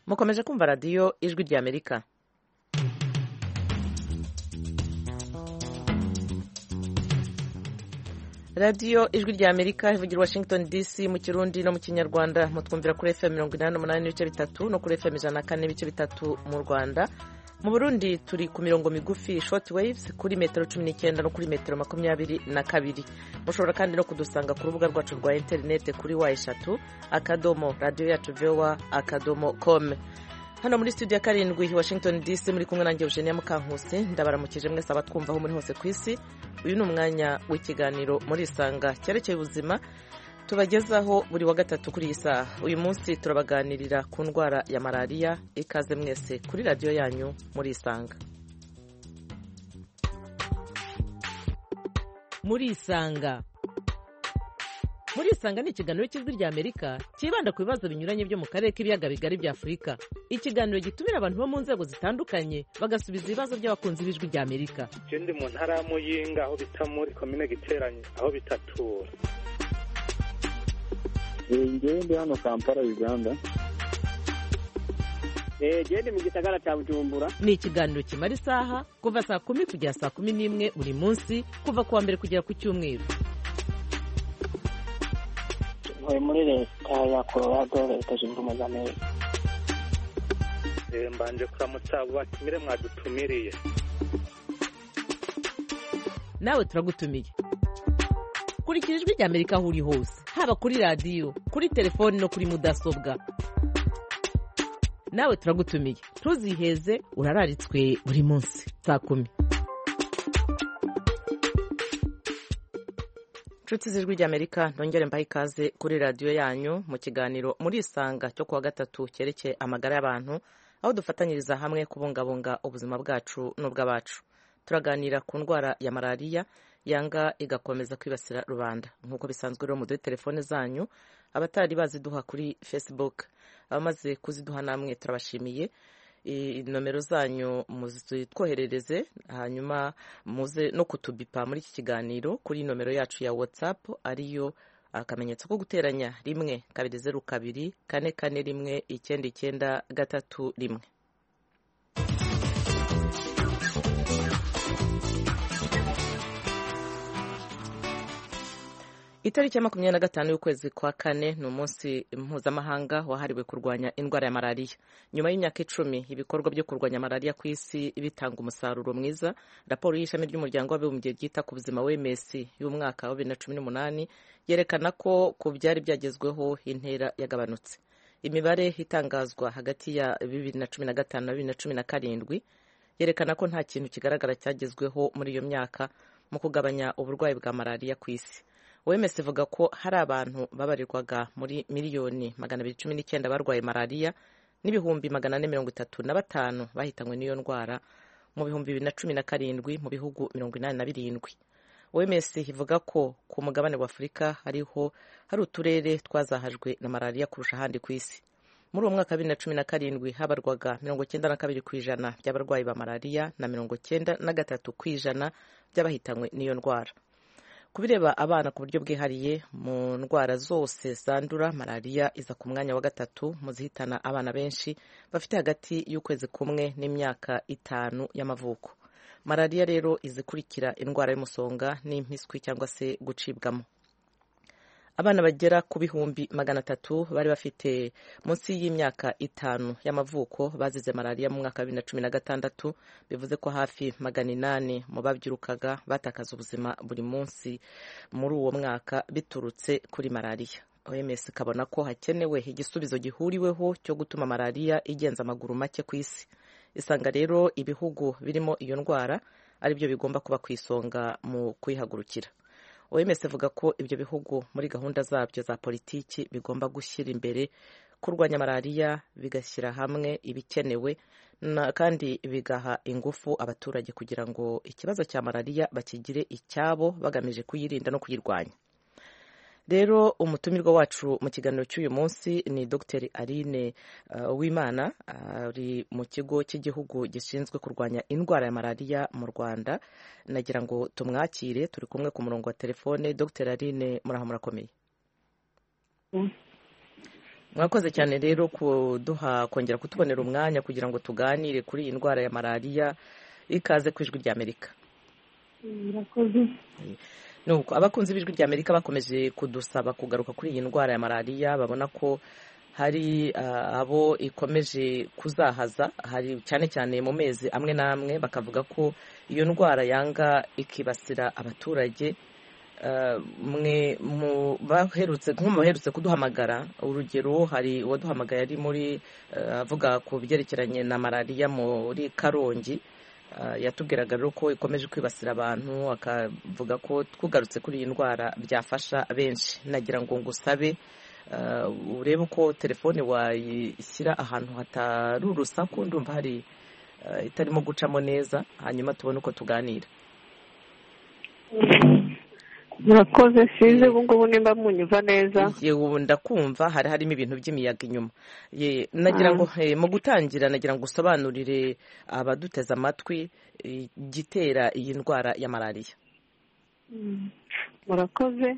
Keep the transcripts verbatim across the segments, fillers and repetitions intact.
mukomeje kumva radiyo ijwi ry'Amerika. radiyo ijwi ry'Amerika ivugira Washington D C mu Kirundi no mu Kinyarwanda. Mutwumvira kuri F M mirongo inani n'umunani n'ibice bitatu no kuri F M ijana na kane n'ibice bitatu mu Rwanda. Mu Burundi turi ku mirongo migufi short waves kuri metero cumi n'icyenda no kuri metero makumyabiri na kabiri. Mushobora kandi no kudusanga ku rubuga rwacu rwa interinete kuri wa eshatu akadomo radiyo yacu voa akadomo com. Hano muri studio ya karindwi Washington D C muri kumwe nanjye Eugenia Mukankusi. Ndabaramukije mwese abatwumva aho muri hose ku isi. Uyu ni umwanya w'ikiganiro muri Isanga cyerekeye ubuzima tubagezaho buri wa gatatu kuri iyi saha. Uyu munsi turabaganirira ku ndwara ya malariya. Ikaze mwese kuri radiyo yanyu muri Isanga. Muri Isanga muri Isanga ni ikiganiro cy'ijwi ry'Amerika kibanda ku bibazo binyuranye byo mu karere k'ibiyaga bigari bya Afurika. Ikiganiro gitumira abantu bo mu nzego zitandukanye bagasubiza ibibazo by'abakunzi b'ijwi ry'Amerika. Je ndi mu ntara ya Muyinga aho bita muri komine Giteranye aho bitatura. Ngewe ndi hano Kampala Uganda. Eh je ndi mu gisagara cya Bujumbura. Ni ikiganiro kimara isaha kuva saa kumi kugera saa kumi n'imwe buri munsi kuva kuwa mbere kugera ku cyumweru. Muri leta ya Colorado leta zunze ubumwe za Amerika. Eh mbanje kuramutsa batumire mwadutumiriye. Nawe turagutumiye. Kurikira ijwi ry'Amerika aho uri hose, haba kuri radiyo, kuri telefoni no kuri mudasobwa. Nawe turagutumiye. Ntuziheze urararitswe buri munsi saa kumi. Nshuti z'ijwi ry'Amerika, ndongere mbahe ikaze kuri radiyo yanyu mu kiganiro muri Isanga cyo kuwa gatatu cyerekeye amagara y'abantu, aho dufatanyiriza hamwe kubungabunga ubuzima bwacu n'ubw'abacu. Turaganira ku ndwara ya malariya yanga igakomeza kwibasira rubanda. Nk'uko bisanzwe rero muduhe telefone zanyu, abatari baziduha kuri Facebook, abamaze kuziduha namwe turabashimiye. Nomero zanyu muzitwoherereze, hanyuma muze no kutubipa muri iki kiganiro kuri nomero yacu ya WhatsApp ariyo akamenyetso ko guteranya rimwe kabiri zeru kabiri kane kane rimwe icyenda icyenda gatatu rimwe. Itariki ya makumyabiri na gatanu y'ukwezi kwa kane ni umunsi mpuzamahanga wahariwe kurwanya indwara ya malariya. Nyuma y'imyaka icumi ibikorwa byo kurwanya malariya ku isi bitanga umusaruro mwiza, raporo y'ishami ry'umuryango w'abibumbye ryita ku buzima W M S y'umwaka wa bibiri na cumi n'umunani yerekana ko ku byari byagezweho intera yagabanutse. Imibare itangazwa hagati ya bibiri na cumi na gatanu na bibiri na cumi na karindwi yerekana ko nta kintu kigaragara cyagezweho muri iyo myaka mu kugabanya uburwayi bwa malariya ku isi. W M S ivuga ko hari abantu babarirwaga muri miliyoni magana abiri cumi n'icyenda barwaye malariya n'ibihumbi magana ane mirongo itatu na batanu bahitanywe n'iyo ndwara mu bihumbi bibiri na cumi na karindwi mu bihugu mirongo inani na birindwi. W M S ivuga ko ku mugabane wa Afurika hariho hari uturere twazahajwe na malariya kurusha ahandi ku isi. Muri uwo mwaka wa bibiri na cumi na karindwi habarwaga mirongo cyenda na kabiri ku ijana by'abarwayi ba malariya na mirongo cyenda na gatatu ku ijana by'abahitanywe n'iyo ndwara. Kubireba abana ku buryo bwihariye mu ndwara zose zandura, malariya iza ku mwanya wa gatatu mu zihitana abana benshi bafite hagati y'ukwezi kumwe n'imyaka itanu y'amavuko. Malariya rero izikurikira indwara y'umusonga n'impiswi cyangwa se gucibwamo. Abana bagera ku bihumbi magana atatu bari bafite munsi y'imyaka itanu y'amavuko bazize malariya mu mwaka wa bibiri na cumi na gatandatu, bivuze ko hafi magana inani mu babyirukaga batakaza ubuzima buri munsi muri uwo mwaka biturutse kuri malariya. O M S ikabona ko hakenewe igisubizo gihuriweho cyo gutuma malariya igenza amaguru make ku isi. Isanga rero ibihugu birimo iyo ndwara ari byo bigomba kuba ku isonga mu kuyihagurukira. O M S ivuga ko ibyo bihugu muri gahunda zabyo za politiki bigomba gushyira imbere kurwanya malariya, bigashyira hamwe ibikenewe kandi bigaha ingufu abaturage kugira ngo ikibazo cya malariya bakigire icyabo bagamije kuyirinda no kuyirwanya. Rero umutumirwa wacu mu kiganiro cy'uyu munsi ni Dr Aline uh, Uwimana, ari uh, mu kigo cy'igihugu gishinzwe kurwanya indwara ya malariya mu Rwanda. Nagira ngo tumwakire, turi kumwe ku murongo wa telefone. Dr Aline, muraho murakomeye? mwakoze cyane rero kuduha kongera kutubonera umwanya kugira ngo tuganire kuri iyi ndwara ya malariya. Ikaze ku ijwi ry'Amerika. murakoze. nuko abakunzi b'ijwi ry'Amerika bakomeje kudusaba kugaruka kuri iyi ndwara ya malariya, babona ko hari abo ikomeje kuzahaza, hari cyane cyane mu mezi amwe n'amwe, bakavuga ko iyo ndwara yanga ikibasira abaturage. mwe mu baherutse nk'umuherutse kuduhamagara, urugero hari uwaduhamagaye ari muri avuga ku byerekeranye na malariya muri Karongi, yatubwiraga rero ko ikomeje kwibasira abantu, akavuga ko twugarutse kuri iyi ndwara byafasha benshi. Nagira ngo ngusabe urebe uko telefone wayishyira ahantu hatari urusaku, ndumva hari itarimo gucamo neza, hanyuma tubone uko tuganira. murakoze. sinzi ubu ngubu nimba munyumva neza. yewe ndakumva, hari harimo ibintu by'imiyaga inyuma. nagira ngo mu gutangira nagira ngo usobanurire abaduteze amatwi igitera iyi ndwara ya malariya. murakoze.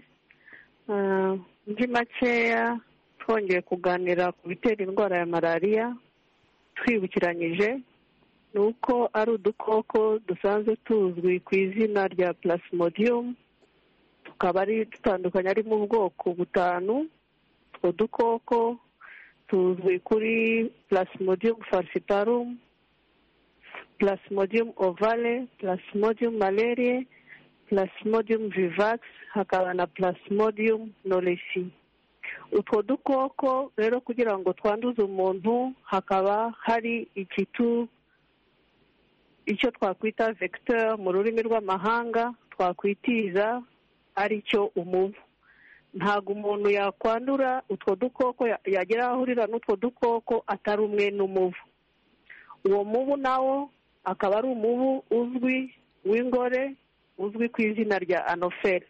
muri makeya twongeye kuganira ku bitera indwara ya malariya, twibukiranyije ni uko ari udukoko dusanzwe tuzwi ku izina rya plasmodium, tukaba ari dutandukanye, ari mu bwoko butanu. utwo dukoko tuzwi kuri plasmodium falciparum, plasmodium ovale, plasmodium malariae, plasmodium vivax, hakaba na plasmodium knowlesi. utwo dukoko rero kugira ngo twanduze umuntu, hakaba hari ikitu icyo twakwita vecteur mu rurimi rw'amahanga, twakwitiza ari cyo umubu. ntabwo umuntu yakwandura utwo dukoko, yagera aho ahurira n'utwo dukoko atari umwe n'umubu. uwo mubu nawo akaba ari umubu uzwi w'ingore, uzwi ku izina rya anoferi.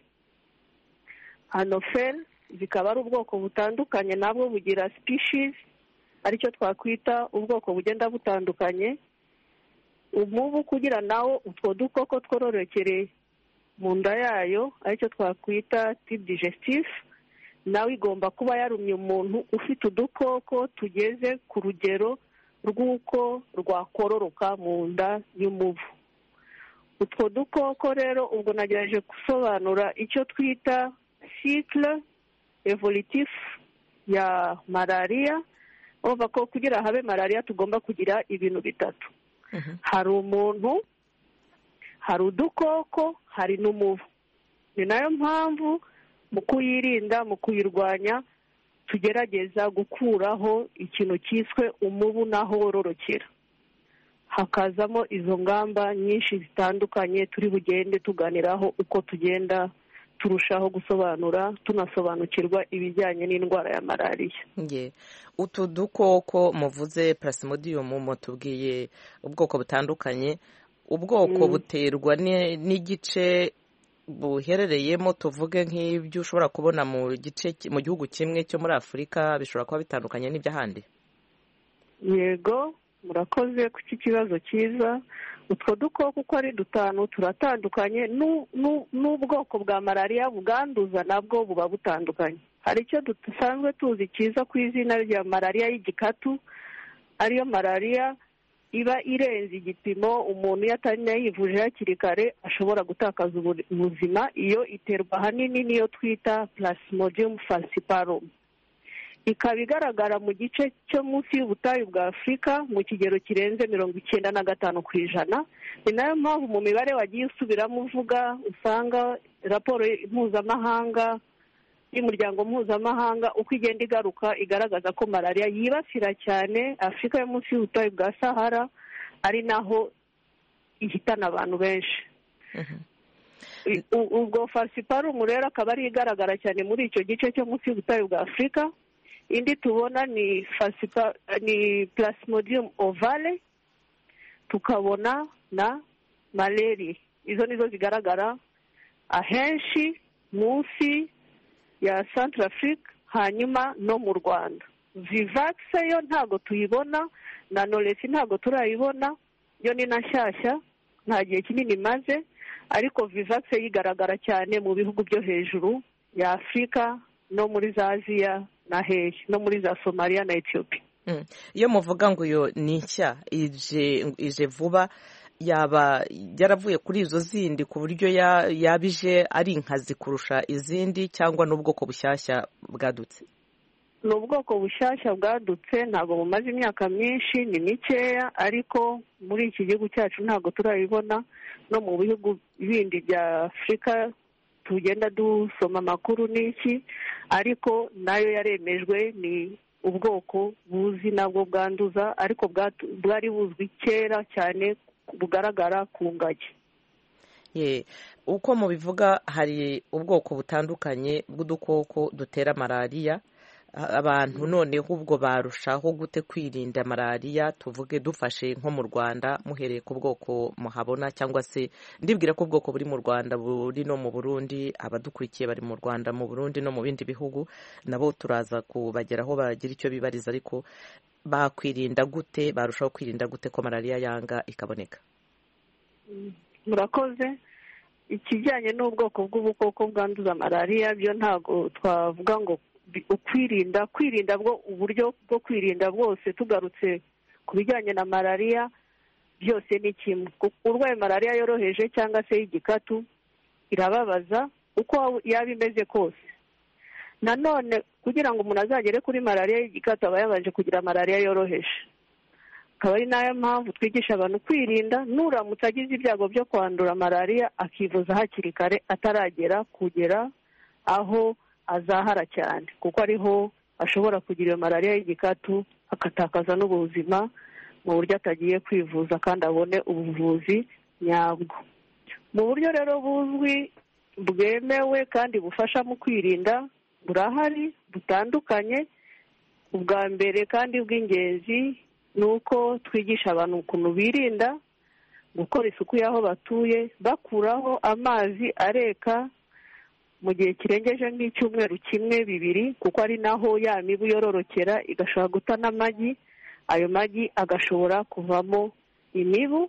anoferi zikaba ari ubwoko butandukanye, nabwo bugira species, aricyo twakwita ubwoko bugenda butandukanye. umubu kugira nawo utwo dukoko twororokere mu nda yayo, aricyo twakwita tube digestif, nawe igomba kuba yarumye umuntu ufite udukoko tugeze ku rugero rw'uko rwakororoka mu nda y'umubu. utwo dukoko rero, ubwo nagerageje gusobanura icyo twita cycle evolutif ya malariya. urumva ko kugira habe malariya tugomba kugira ibintu bitatu. hari umuntu, hari udukoko, hari n'umubu. ni nayo mpamvu mu kuyirinda, mu kuyirwanya, tugerageza gukuraho ikintu cyiswe umubu n'aho wororokera. hakazamo izo ngamba nyinshi zitandukanye turi bugende tuganiraho uko tugenda turushaho gusobanura, tunasobanukirwa ibijyanye n'indwara ya malariya. utu dukoko muvuze plasmodium, mutubwiye ubwoko butandukanye. ubwoko buterwa n'igice buherereyemo, tuvuge nk'ibyo ushobora kubona mu gice mu gihugu kimwe cyo muri Afurika bishobora kuba bitandukanye n'iby'ahandi. yego, murakoze ku iki kibazo cyiza. utwo dukoko uko ari dutanu turatandukanye, n'ubwoko bwa malariya bwanduza nabwo buba butandukanye. hari icyo dusanzwe tuzi cyiza ku izina rya malariya y'igikatu, ariyo malariya iba irenze igipimo, umuntu iyo atari yivuje hakiri kare ashobora gutakaza ubuzima. iyo iterwa ahanini niyo twita plasmodium falciparum. ikaba igaragara mu gice cyo munsi y'ubutayu bwa Afurika mu kigero kirenze mirongo icyenda na gatanu ku ijana. ni nayo mpamvu mu mibare wagiye usubiramo uvuga, usanga raporo mpuzamahanga y'umuryango mpuzamahanga uko igenda igaruka igaragaza ko malariya yibasira cyane Afurika yo munsi y'ubutayu bwa Sahara, ari naho ihitana abantu benshi. ubwo falciparum rero akaba ari igaragara cyane muri icyo gice cyo munsi y'ubutayu bwa Afurika. indi tubona ni falcipa ni plasmodium ovale, tukabona na malaria. izo nizo zigaragara ahenshi munsi ya Centrafrique, hanyuma no mu Rwanda. Vivax yo ntago tuyibona, na knowlesi ntago turayibona, yo ni na nshyashya, nta gihe kinini imaze, ariko Vivax yigaragara cyane mu bihugu byo hejuru ya Afurika no muri za Aziya na hehe no muri za somaliya na etiyopiya. iyo muvuga ngo iyo ni nshya ije vuba, yaba yaravuye kuri izo zindi ku buryo yaba ije ari inkazi kurusha izindi, cyangwa n'ubwoko bushyashya bwadutse? ni ubwoko bushyashya bwadutse, ntabwo bumaze imyaka myinshi, ni mikeya, ariko muri iki gihugu cyacu ntabwo turabibona. no mu bihugu bindi bya afurika tugenda dusoma amakuru n'iki, ariko nayo yaremejwe. ni ubwoko buzi nabwo bwanduza, ariko bwari buzwi kera cyane, bugaragara ku ngagi. ye uko mubivuga, hari ubwoko butandukanye bw'udukoko dutera malariya. abantu noneho ubwo barushaho gute kwirinda malariya? tuvuge dufashe nko mu Rwanda, muhereye ku bwoko muhabona, cyangwa se ndibwira ko ubwoko buri mu Rwanda buri no mu Burundi, abadukurikiye bari mu Rwanda, mu Burundi no mu bindi bihugu, nabo turaza kubageraho bagira icyo bibariza. ariko bakwirinda gute, barushaho kwirinda gute ko malariya yanga ikaboneka? murakoze. ikijyanye n'ubwoko bw'ubukoko bwanduza malariya byo ntabwo twavuga ngo ukwirinda kwirinda bwo uburyo bwo kwirinda bwose. tugarutse ku bijyanye na malariya, byose ni kimwe. urwaye malariya yoroheje cyangwa se y'igikatu irababaza uko yaba imeze kose. nanone kugira ngo umuntu azagere kuri malariya y'igikatu aba yabanje kugira malariya yoroheje. akaba ari nayo mpamvu twigisha abantu kwirinda. nuramutse agize ibyago byo kwandura malariya, akivuza hakiri kare, ataragera kugera aho azahara cyane, kuko ariho ashobora kugira iyo malariya y'igikatu agatakaza n'ubuzima mu buryo atagiye kwivuza kandi abone ubuvuzi nyabwo. mu buryo rero buzwi, bwemewe kandi bufasha mu kwirinda burahari, butandukanye. ubwa mbere kandi bw'ingenzi ni uko twigisha abantu ukuntu birinda, gukora isuku y'aho batuye, bakuraho amazi areka mu gihe kirengeje nk'icyumweru kimwe bibiri, kuko ari naho ya mibu yororokera igashobora guta n'amagi. ayo magi agashobora kuvamo imibu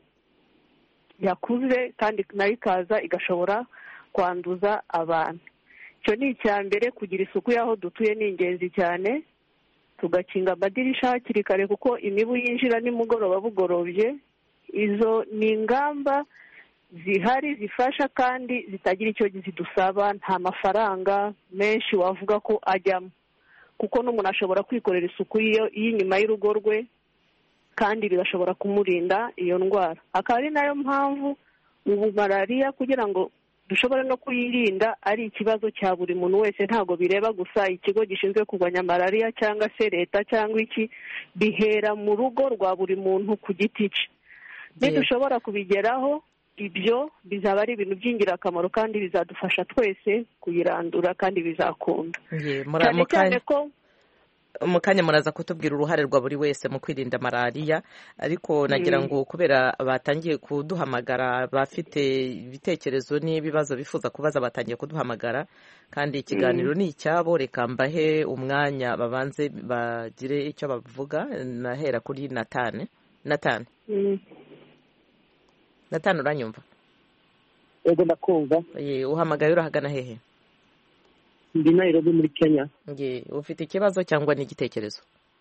yakuze, kandi nayo ikaza igashobora kwanduza abantu. icyo ni icya mbere. kugira isuku y'aho dutuye ni ingenzi cyane. tugakinga amadirisha hakiri kare, kuko imibu yinjira nimugoroba bugorobye. izo ni ingamba zihari zifasha kandi zitagira icyo zidusaba. nta mafaranga menshi wavuga ko ajyamo, kuko n'umuntu ashobora kwikorera isuku y'inyuma y'urugo rwe, kandi bigashobora kumurinda iyo ndwara. akaba ari nayo mpamvu ubu malariya kugira ngo dushobore no kuyirinda ari ikibazo cya buri muntu wese. ntabwo bireba gusa ikigo gishinzwe kurwanya malariya cyangwa se leta cyangwa iki, bihera mu rugo rwa buri muntu ku giti cye. nidushobora kubigeraho, ibyo bizaba ari ibintu by'ingirakamaro kandi bizadufasha twese kuyirandura, kandi bizakunda. cyane cyane ko mu kanya muraza kutubwira uruhare rwa buri wese mu kwirinda malariya, ariko nagira ngo kubera batangiye kuduhamagara, bafite ibitekerezo n'ibibazo bifuza kubaza, batangiye kuduhamagara, kandi ikiganiro ni icyabo. reka mbahe umwanya babanze bagire icyo bavuga. nahera kuri Natane. Natane Natane, uranyumva? yego ndakumva. uhamagaye urahagana hehe? ndi Nairobi muri Kenya. ufite ikibazo cyangwa n'igitekerezo?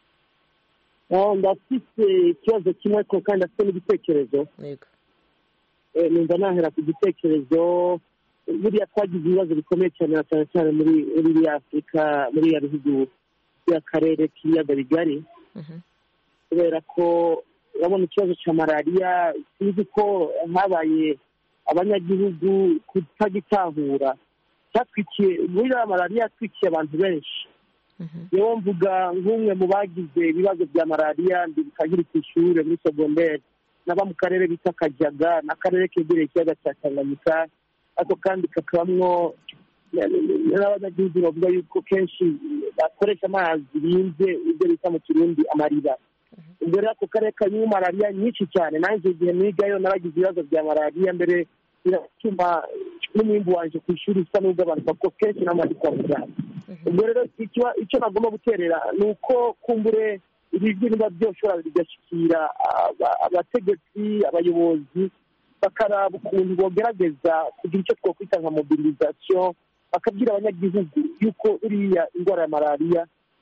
ndafite ikibazo kimwe ariko kandi afite n'igitekerezo. yego. numva nahera ku gitekerezo. buriya twagize ibibazo bikomeye cyane cyane cyane muri muri Afurika, muri ya bihugu by'akarere k'ibiyaga bigari, kubera ko urabona ikibazo cya malariya, sinzi ko habaye abanyagihugu kutagitahura. cyatwikiye muri ya malariya, yatwikiye abantu benshi. niyo mvuga nk'umwe mu bagize ibibazo bya malariya ndi bikagira ku ishuri muri segonderi, naba mu karere bita Kajaga, n'akarere kegereye ikiyaga cya Tanganyika. ariko kandi kakabamwo n'abanyagihugu bavuga yuko kenshi bakoresha amazi binze, ibyo bita mu Kirundi amariba. ubwo rero ako karere karimo malariya nyinshi cyane. nanjye igihe nigayo naragize ibibazo bya malariya, mbere biratuma n'umwimbu wanje ku ishuri usa n'ugabanuka, kuko kenshi n'amazi kwa muganga. ubwo rero icyo nagomba guterera ni uko kumbure ibi bintu byoshobora bigashyikira abategetsi, abayobozi, bakaraba ukuntu bogerageza kugira icyo twakwita nka mobilisation, bakabwira abanyagihugu yuko uriya indwara ya malariya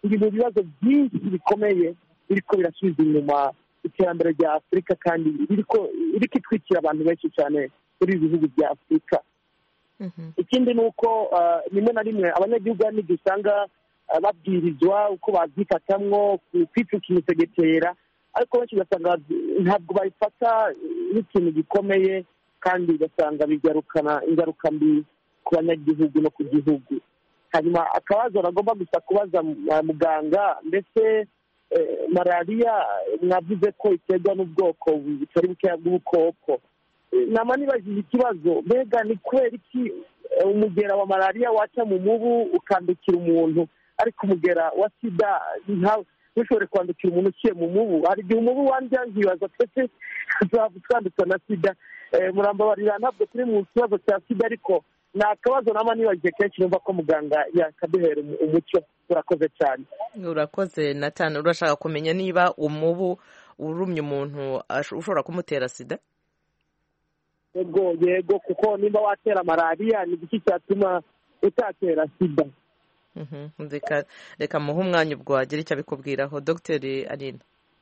biri mu bibazo byinshi bikomeye biriko birasubiza inyuma iterambere rya afurika kandi biriko iriko itwikira abantu benshi cyane muri ibi bihugu bya afurika. Ikindi ni uko rimwe na rimwe abanyagihugu n'igihe usanga babwirizwa uko babyifatamwo kwitwika imisegetera, ariko benshi ugasanga ntabwo babifata nk'ikintu gikomeye kandi ugasanga bigarukana ingaruka mbi ku banyagihugu no ku gihugu. Hanyuma akabazo nagomba gusa kubaza muganga, mbese malariya mwavuze ko iterwa n'ubwoko butari bukeya bw'ubukoko. nama nibajije ikibazo, mbega ni kubera iki umugera wa malariya waca mu mubu ukandukira umuntu, ariko umugera wa sida ntushobore kwandukira umuntu uciye mu mubu? Hari igihe umubu wandya nkibaza twese twandutse na sida. Murambabarira ntabwo turi mu kibazo cya sida, ariko ni akabazo nama nibajije kenshi numva ko muganga yakaduhera umucyo. Urakoze cyane. Urakoze Nathan. Urashaka kumenya niba umubu urumye umuntu ushobora kumutera sida? Yego yego, kuko nimba watera malariya ni iki cyatuma utatera sida? Reka reka muhe umwanya ubwo wagira icyo abikubwiraho. Dogiteri Aline.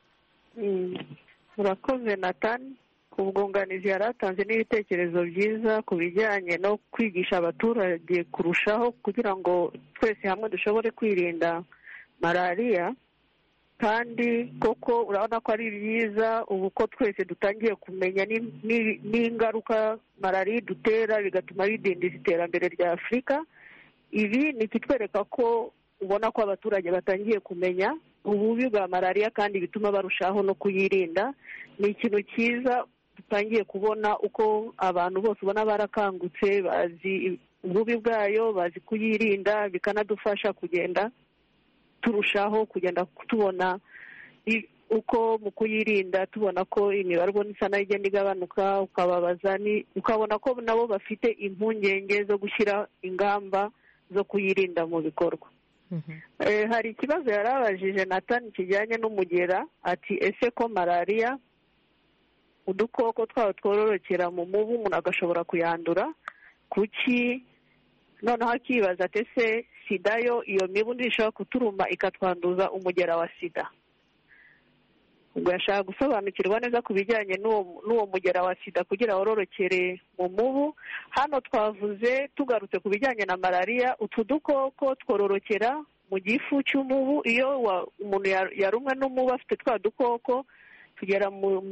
Urakoze Nathan ku bwunganizi yari atanze n'ibitekerezo byiza ku bijyanye no kwigisha abaturage kurushaho kugira ngo twese hamwe dushobore kwirinda malariya. Kandi koko urabona ko ari byiza ubu ko twese dutangiye kumenya n'ingaruka malariya idutera, bigatuma bidindiza iterambere rya Afurika. Ibi ni ikitwereka ko ubona ko abaturage batangiye kumenya ububi bwa malariya kandi bituma barushaho no kuyirinda. Ni ikintu cyiza dutangiye kubona uko abantu bose ubona barakangutse, bazi ububi bwayo, bazi kuyirinda, bikanadufasha kugenda turushaho kugenda tubona uko mu kuyirinda tubona ko imibare isa nayo igenda igabanuka, ukababaza ni ukabona ko nabo bafite impungenge zo gushyira ingamba zo kuyirinda mu bikorwa. Hari ikibazo yari abajije Nathan kijyanye n'umugera, ati ese ko malariya udukoko twaho twororokera mu mubu umuntu agashobora kuyandura, kuki noneho akibaza ati ese sida yo iyo mibu ndishobora kuturuma ikatwanduza umugera wa sida? Ubwo yashaka gusobanukirwa neza ku bijyanye n'uwo mugera wa sida kugira wororokere mu mubu. Hano twavuze tugarutse ku bijyanye na malariya, utu dukoko twororokera mu gifu cy'umubu. Iyo umuntu yarumwe n'umubu afite twa dukoko tugera mu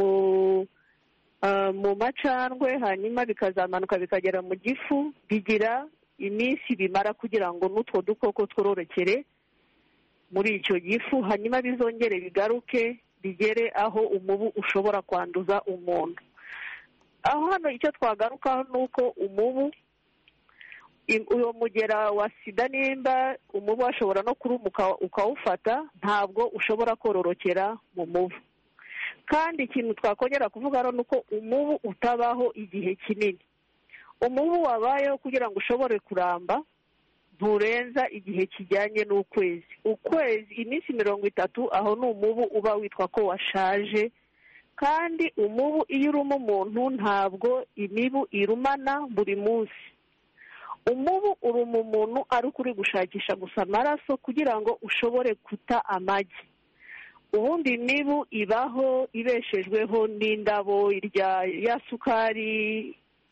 mu macandwe, hanyuma bikazamanuka bikagera mu gifu, bigira iminsi bimara kugira ngo n'utwo dukoko twororokere muri icyo gifu, hanyuma bizongere bigaruke bigere aho umubu ushobora kwanduza umuntu. Aho hano icyo twagarukaho ni uko umubu, uwo mugera wa sida, nimba umubu ashobora no kurumuka ukawufata, ntabwo ushobora kororokera mu mubu. Kandi ikintu twakongera kuvuga ni uko umubu utabaho igihe kinini. Umubu wabayeho kugira ngo ushobore kuramba nturenza igihe kijyanye n'ukwezi. Ukwezi, iminsi mirongo itatu, aho ni umubu uba witwa ko washaje. Kandi umubu iyo uruma umuntu ntabwo imibu irumana buri munsi. Umubu uruma umuntu ari uko uri gushakisha gusa amaraso kugira ngo ushobore guta amagi. Ubundi imibu ibaho ibeshejweho n'indabo, irya ya sukari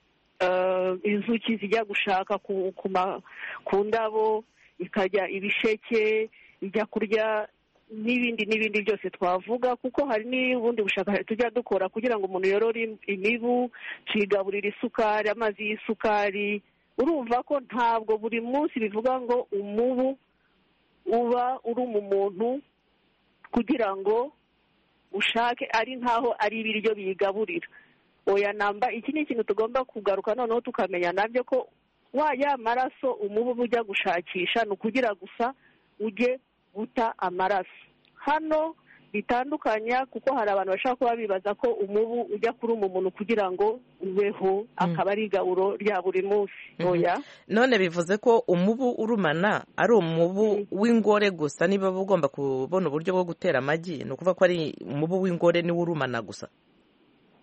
inzuki zijya gushaka ku ndabo, ikajya ibisheke, ijya kurya n'ibindi n'ibindi byose twavuga, kuko hari n'ubundi bushakashatsi tujya dukora kugira ngo umuntu yorore imibu, tuyigaburira isukari, amazi y'isukari. Urumva ko ntabwo buri munsi bivuga ngo umubu uba uruma umuntu kugira ngo ushake ari nkaho ari ibiryo biyigaburira. Oya namba, iki ni ikintu tugomba kugaruka noneho tukamenya nabyo ko wa ya maraso umubu ujya gushakisha ni ukugira gusa ujye guta amaraso. Hano bitandukanya, kuko hari abantu bashaka kuba bibaza ko umubu ujya kuruma umuntu kugira ngo ubeho, akaba ari igaburo rya buri munsi. Oya. None bivuze ko umubu urumana ari umubu w'ingore gusa, niba ugomba kubona uburyo bwo gutera amagi, ni ukuvuga ko ari umubu w'ingore niwe urumana gusa?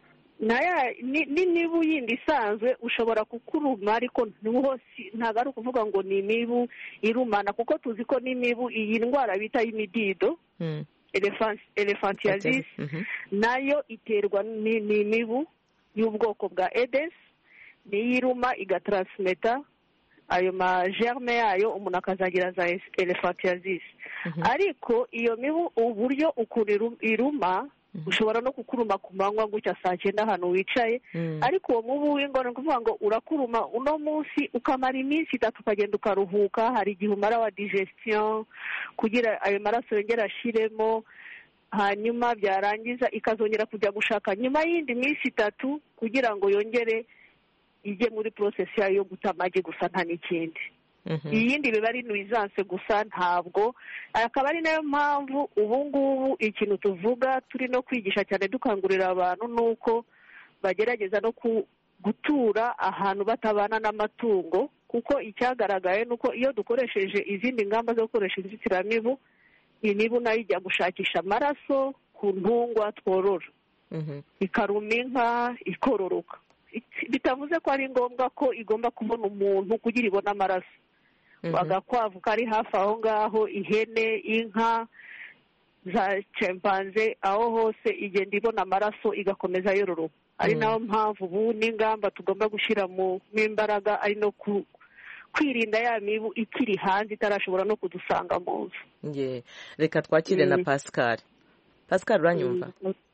n'imibu yindi isanzwe ushobora kukuruma ariko ntabwo ari ukuvuga ngo ni imibu irumana kuko tuzi ko n'imibu iyi ndwara bita y'imidido elephantiasis nayo iterwa n'imibu y'ubwoko bwa Aedes niyo iruma igatransmeta ayo magerme yayo umuntu akazagira za elephantiasis ariko iyo mibu uburyo ukuntu iruma ushobora no kukuruma ku manywa gutya saa cyenda ahantu wicaye ariko uwo mubu w'ingona ni ukuvuga ngo urakuruma uno munsi ukamara iminsi itatu ukagenda ukaruhuka hari igihe umara wa digestion kugira ayo maraso yongera ashiremo hanyuma byarangiza ikazongera kujya gushaka nyuma y'indi minsi itatu kugira ngo yongere ijye muri process yayo yo guta amagi gusa nta n'ikindi iyindi biba ari nuisance gusa ntabwo akaba ari nayo mpamvu ubu ngubu ikintu tuvuga turi no kwigisha cyane dukangurira abantu nuko bagerageza no gutura ahantu batabana n'amatungo kuko icyagaragaye nuko iyo dukoresheje izindi ngamba zo gukoresha inzitiramibu imibu nayo ijya gushakisha amaraso ku ntungwa tworora ikaruma inka ikororoka bitavuze ko ari ngombwa ko igomba kubona umuntu kugira ibone amaraso agakwavu kari hafi aho ngaho ihene inka za chimpanze aho hose igenda ibona amaraso igakomeza yororoka ari nayo mpamvu ubu n'ingamba tugomba gushyira mu imbaraga ari no kwirinda ya mibu ikiri hanze itarashobora no kudusanga mu nzu. Reka twakire na Pascal. Pascal uranyumva?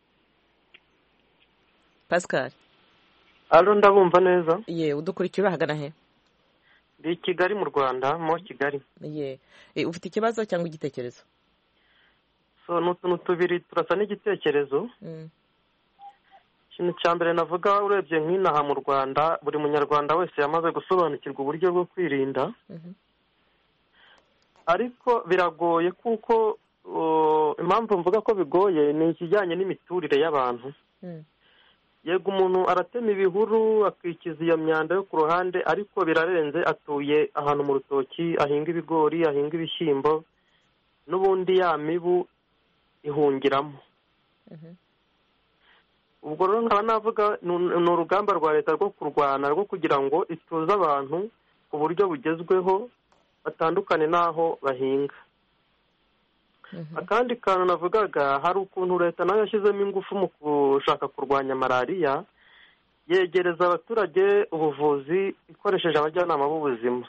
Pascal alo ndabumva neza. Ye udukurikira urahagana he? Ndi Kigali mu Rwanda mo Kigali. Ye e, ufite ikibazo cyangwa igitekerezo? So n'utuntu tubiri turasa n'igitekerezo. Mm. Ikintu cya mbere navuga urebye nk'inaha mu Rwanda buri munyarwanda wese yamaze gusobanukirwa uburyo bwo kwirinda. Mm-hmm. Ariko biragoye kuko impamvu mvuga ko bigoye ni ikijyanye n'imiturire y'abantu. Mm. Yego umuntu aratema ibihuru akikiza iyo myanda yo ku ruhande ariko birarenze atuye ahantu mu rutoki ahinga ibigori ahinga ibishyimbo n'ubundi ya mibu ihungiramo. Uh-huh. Ubwo rero nkaba navuga ni urugamba rwa leta rwo kurwana rwo kugira ngo ituze abantu ku buryo bugezweho batandukane n'aho bahinga. Akandi kantu navugaga hari ukuntu leta nayo yashyizemo ingufu mu gushaka kurwanya malariya yegereza abaturage ubuvuzi ikoresheje abajyanama b'ubuzima.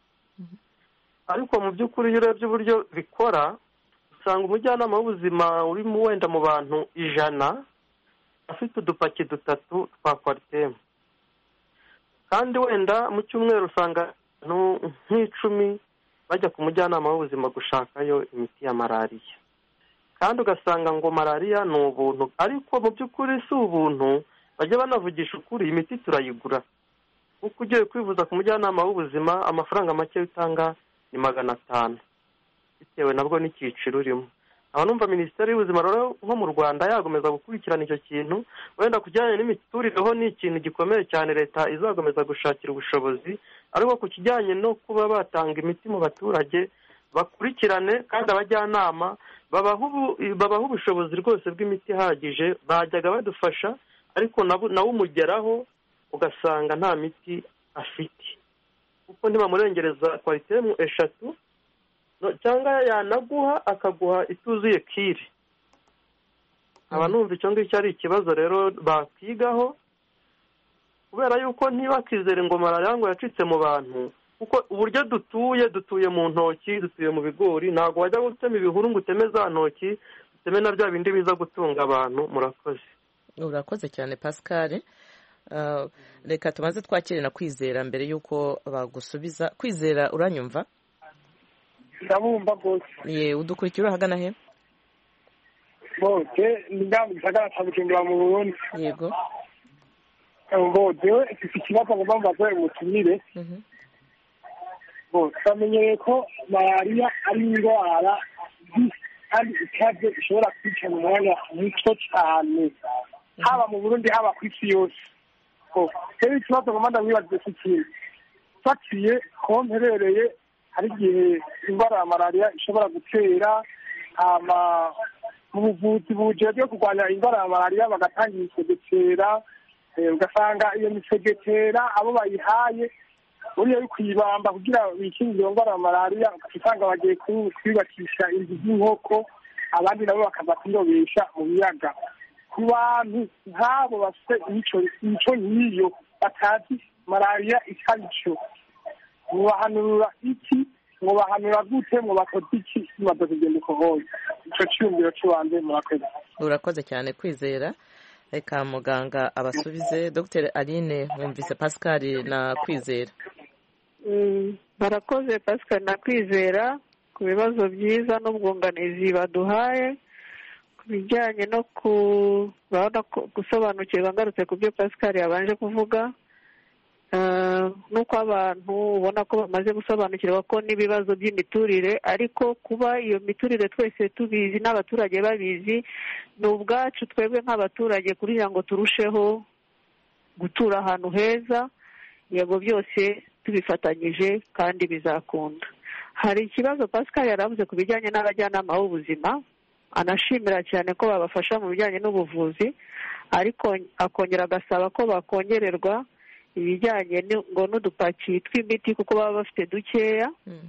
Ariko mu by'ukuri iyo urebye uburyo bikora usanga umujyanama w'ubuzima uri mu wenda mu bantu ijana afite udupaki dutatu twa kwaritemu kandi wenda mu cyumweru usanga nk'icumi bajya ku mujyanama w'ubuzima gushakayo imiti ya malariya kandi ugasanga ngo malariya ni ubuntu ariko mu by'ukuri si ubuntu bajya banavugisha ukuri imiti turayigura kuko ugiye kwivuza ku mujyanama w'ubuzima amafaranga make utanga ni magana atanu bitewe nabwo n'icyiciro urimo. Aba numva minisiteri y'ubuzima rero nko mu Rwanda yagomeza gukurikirana icyo kintu wenda kujyanye n'imiturire ni ikintu gikomeye cyane leta izagomeza gushakira ubushobozi ariko ku kijyanye no kuba batanga imiti mu baturage bakurikirane kandi abajyanama babaho ubushobozi rwose bw'imiti ihagije bajyaga badufasha ariko nawe umugeraho ugasanga nta miti afite kuko ntibamurengereza kwaritemu eshatu cyangwa yanaguha akaguha ituzuye kiri. Aba numva icyo ngicyo ari ikibazo rero bakigaho kubera yuko ntibakizere ngo malariya ngo yacitse mu bantu kuko uburyo dutuye dutuye mu ntoki dutuye mu bigori ntabwo wajya gutema ibihuru ngo uteme za ntoki uteme na bya bindi biza gutunga abantu. Murakoze. Urakoze cyane Pascal. Uh, reka tumaze twakire na Kwizera mbere yuko bagusubiza. Kwizera uranyumva? Ndabumva rwose. Ye udukurikira urahagana he? Bose ndamwe gisagara cy'Ubujumbura mu Burundi. Yego. Ngo dewe iki kibazo ngo bambaze umutumire. Mhm. Bo twamenyeye ko malariya ari indwara kandi ikaze ishobora kwica mu mwanya muto cyane haba mu Burundi haba ku isi yose. Ko rero ikibazo ngo manda mwibaze ikintu fatiye ko mperereye hari igihe indwara ya malariya ishobora gutera ama mu buvuzi bujejwe kurwanya indwara ya malariya bagatangira gutera ugasanga iyo misegetera abo bayihaye buriya yo kuyibamba kugira bikingire iyo ndwara ya malariya ugasanga bagiye kwiyubakisha inzu z'inkoko abandi nabo bakaza kwirobesha mu biyaga. Ku bantu nk'abo bafite imico nk'iyo batazi malariya icyo ari cyo, mubahanurira iki, mubahanura gute, mubakoze iki bimaze kugenda uko hose? Icyo cyiyumviro cy'ubanze murakoze. Urakoze cyane Kwizera. Reka muganga abasubize. Dr Aline mwumvise Pascal na Kwizera. Barakoze Pascal na Kwizera ku bibazo byiza n'ubwunganizi baduhaye ku bijyanye no gusobanukirwa. Ngarutse ku byo Pascal yabanje kuvuga, nuko abantu ubona ko bamaze gusobanukirwa ko n'ibibazo by'imiturire, ariko kuba iyo miturire twese tubizi n'abaturage babizi, ni ubwacu twebwe nk'abaturage kugira ngo turusheho gutura ahantu heza, yego byose tubifatanyije kandi bizakunda. Hari ikibazo Pascal yaravuze ku bijyanye n'abajyanama b'ubuzima, anashimira cyane ko babafasha mu bijyanye n'ubuvuzi, ariko akongera agasaba ko bakongererwa ibijyanye ngo n'udupaki tw'imiti kuko baba bafite dukeya.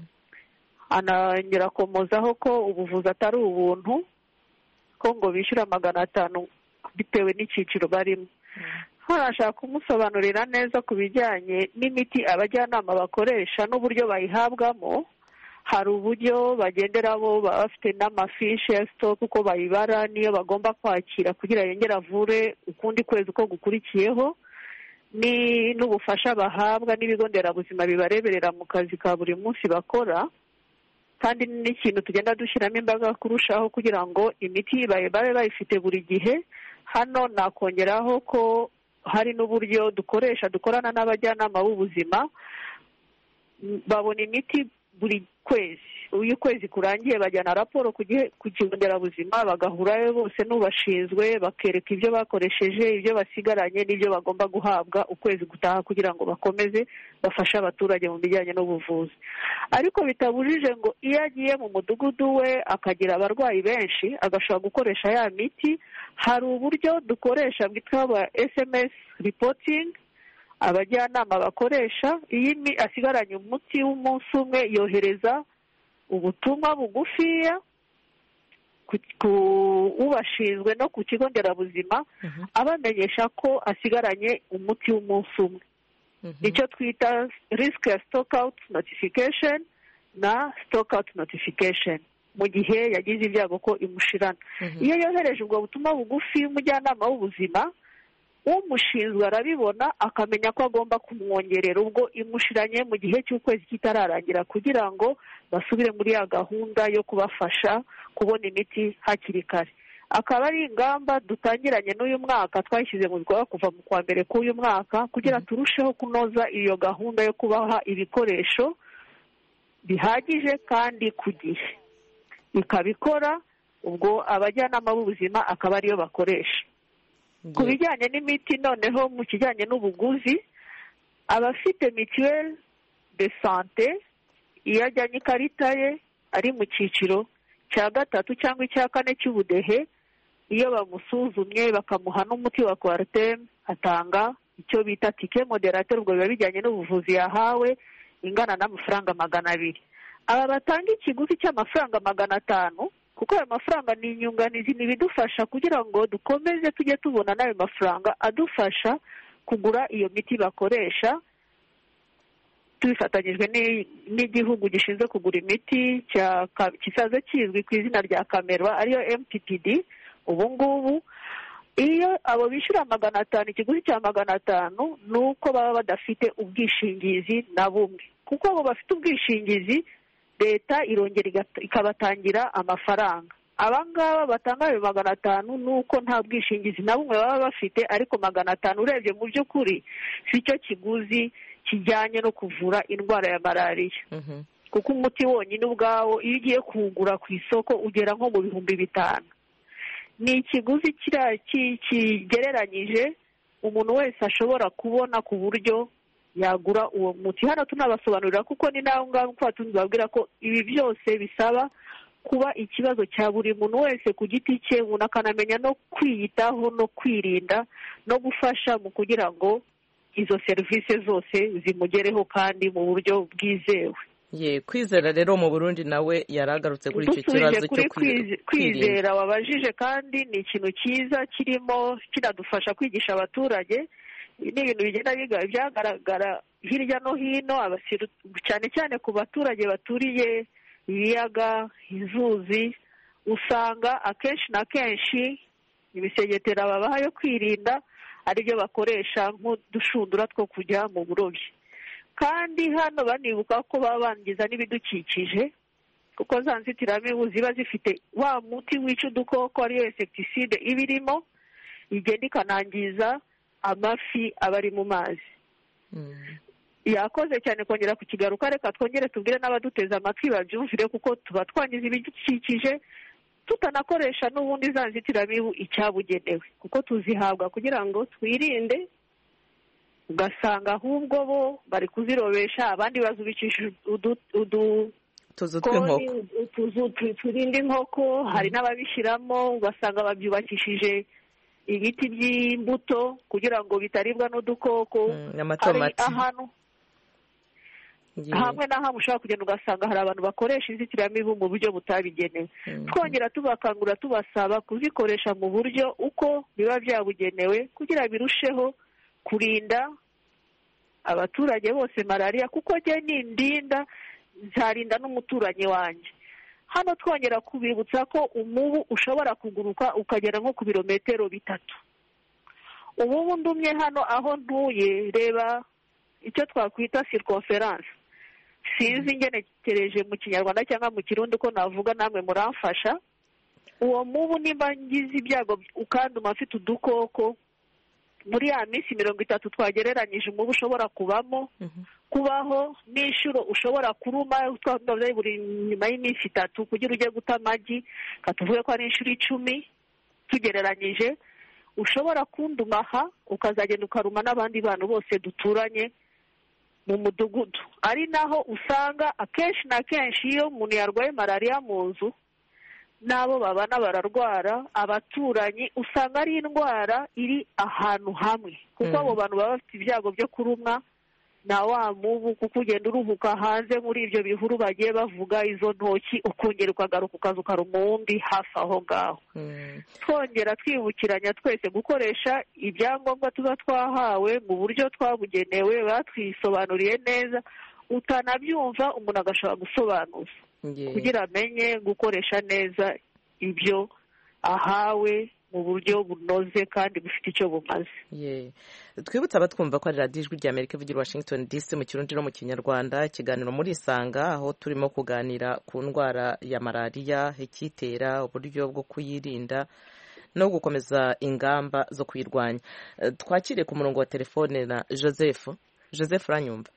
Anongera akomozaho ko ubuvuzi atari ubuntu, ko ngo bishyura magana atanu bitewe n'icyiciro barimo. Harashaka kumusobanurira neza ku bijyanye n'imiti abajyanama bakoresha n'uburyo bayihabwamo. Hari uburyo bagendera bo baba bafite n'amafishi ya sitoke uko bayibara niyo bagomba kwakira kugira yongere avure ukundi kwezi uko gukurikiyeho, ni n'ubufasha bahabwa n'ibigo nderabuzima bibareberera mu kazi ka buri munsi bakora, kandi n'ikintu tugenda dushyiramo imbaraga kurushaho kugira ngo imiti babe bayifite buri gihe. Hano nakongeraho ko hari n'uburyo dukoresha dukorana n'abajyanama b'ubuzima, babona imiti buri kwezi. Uyu ukwezi kurangiye bajyana raporo ku kigo nderabuzima, bagahurayo bose n'ubashinzwe bakereka ibyo bakoresheje, ibyo basigaranye n'ibyo bagomba guhabwa ukwezi gutaha kugira ngo bakomeze bafashe abaturage mu bijyanye n'ubuvuzi. Ariko bitabujije ngo iyo agiye mu mudugudu we akagira abarwayi benshi agashobora gukoresha ya miti, hari uburyo dukoresha bwitwa S M S reporting abajyanama bakoresha. Iyo asigaranye umuti w'umunsi umwe yohereza ubutumwa bugufiya ku ubashinzwe no ku kigo nderabuzima abamenyesha ko asigaranye umuti w'umunsi umwe. Icyo twita risk ya stock out notification na stock out notification mu gihe yagize ibyago ko imushirana. Iyo yohereje ubwo butumwa bugufi umujyanama w'ubuzima, umushinzwe arabibona akamenya ko agomba kumwongerera ubwo imushiranye mu gihe cy'ukwezi kitararangira kugira ngo basubire muri ya gahunda yo kubafasha kubona imiti hakiri kare. Akaba ari ingamba dutangiranye n'uyu mwaka twashyize mu bikorwa kuva mu kwa mbere k'uyu mwaka kugira turusheho kunoza iyo gahunda yo kubaha ibikoresho bihagije kandi ku gihe. Ikabikora ubwo abajyanama b'ubuzima akaba ariyo bakoresha. Ku bijyanye n'imiti noneho mu kijyanye n'ubuguzi, abafite mituweli de sante iyo ajyanye ikarita ye ari mu cyiciro cya gatatu cyangwa icya kane cy'ubudehe, iyo bamusuzumye bakamuha n'umuti wa Coartem atanga icyo bita tike moderateur, ubwo biba bijyanye n'ubuvuzi yahawe ingana n'amafaranga magana abiri. Aba batanga ikiguzi cy'amafaranga magana atanu kuko ayo mafaranga ni inyunganizi, ni ibidufasha kugira ngo dukomeze tujye tubona n'ayo mafaranga adufasha kugura iyo miti bakoresha, tubifatanyijwe n'igihugu gishinzwe kugura imiti kisaze kizwi ku izina rya Kamerwa ariyo M P P D. Ubu ngubu iyo abo bishyura magana atanu, ikiguzi cya magana atanu ni uko baba badafite ubwishingizi na bumwe, kuko abo bafite ubwishingizi leta irongera ikabatangira amafaranga. Abangaba batanga ayo magana atanu ni uko nta bwishingizi na bumwe baba bafite, ariko magana atanu urebye mu by'ukuri si cyo kiguzi kijyanye no kuvura indwara ya malariya, kuko umuti wonyine ubwawo iyo ugiye kuwugura ku isoko ugera nko mu bihumbi bitanu. Ni ikiguzi kigereranyije umuntu wese ashobora kubona ku buryo yagura uwo muti. Hano tunabasobanurira kuko ni naho ngaho kwa tundi babwira ko ibi byose bisaba kuba ikibazo cya buri muntu wese ku giti cye, umuntu akanamenya no kwiyitaho no kwirinda no gufasha mu kugira ngo izo serivisi zose zimugereho kandi mu buryo bwizewe. ye kwizera rero mu Burundi nawe yaragarutse kuri icyo kibazo cyo kwizera wabajije, kandi ni ikintu cyiza kirimo kinadufasha kwigisha abaturage. Ni ibintu bigenda byagaragara hirya no hino, cyane cyane ku baturage baturiye ibiyaga, inzuzi, usanga akenshi na kenshi ibisegetera babaha yo kwirinda aribyo bakoresha nk'udushundura two kujya mu burobyi. Kandi hano banibuka ko baba bangiza n'ibidukikije, kuko za nzitiramibu ziba zifite wa muti wica udukoko ariyo insekitiside iba irimo, igenda ikanangiza amafi aba ari mu mazi. Yakoze cyane kongera kukigaruka, reka twongere tubwire n'abaduteze amatwi babyumvire, kuko tuba twangiza ibidukikije tutanakoresha n'ubundi za nzitiramibu icyabugenewe, kuko tuzihabwa kugira ngo twirinde, ugasanga ahubwo bo bari kuzirobesha, abandi bazubikishije utuzu tw'inkoko, utuzu turinda inkoko. Hari n'ababishyiramo ugasanga babyubakishije ibiti by'imbuto kugira ngo bitaribwa n'udukoko. Hari ahantu hamwe na hamwe ushobora kugenda ugasanga hari abantu bakoresha inzitiramibu mu buryo butabigenewe. Twongera tubakangurira tubasaba kuzikoresha mu buryo uko biba byabugenewe kugira birusheho kurinda abaturage bose malariya, kuko njye nindinda nzarinda n'umuturanyi wanjye. Hano twongera kubibutsa ko umubu ushobora kuguruka ukagera nko ku birometero bitatu. Umubu ndumye hano aho ntuye, reba icyo twakwita circonference, sinzi ngenekereje mu kinyarwanda cyangwa mu kirundi ko navuga, namwe muramfasha. Uwo mubu nimba ngize ibyago ukanduma afite udukoko, muri ya minsi mirongo itatu twagereranyije umubu ushobora kubamo, kubaho n'inshuro ushobora kuruma buri nyuma y'iminsi itatu kugira ujye guta amagi, katuvuge ko ari inshuro icumi tugereranyije, ushobora kunduma aha ukazagenda ukaruma n'abandi bantu bose duturanye mu mudugudu. Ari naho usanga akenshi na kenshi iyo umuntu yarwaye malariya mu nzu, n'abo babana bararwara, abaturanyi, usanga ari indwara iri ahantu hamwe, kuko abo bantu baba bafite ibyago byo kurumwa na wa mubu, kuko ugenda uruhuka hanze muri ibyo bihuru bagiye bavuga, izo ntoki, ukongera ukagaruka ukaza ukaruma uwundi hafi aho ngaho. Twongera twibukiranya twese gukoresha ibyangombwa tuba twahawe mu buryo twabugenewe, batwisobanuriye neza, utanabyumva umuntu agashobora gusobanuza kugira amenye gukoresha neza ibyo ahawe mu buryo bunoze kandi bufite icyo bumaze. Twibutse abatwumva ko ari radiyo ijwi rya Amerika ivugira Washington D C mu kirundi no mu kinyarwanda, ikiganiro muri Isanga, aho turimo kuganira ku ndwara ya malariya, ikitera, uburyo bwo kuyirinda no gukomeza ingamba zo kuyirwanya. Twakiriye ku murongo wa telefone na Joseph. Joseph, uranyumva?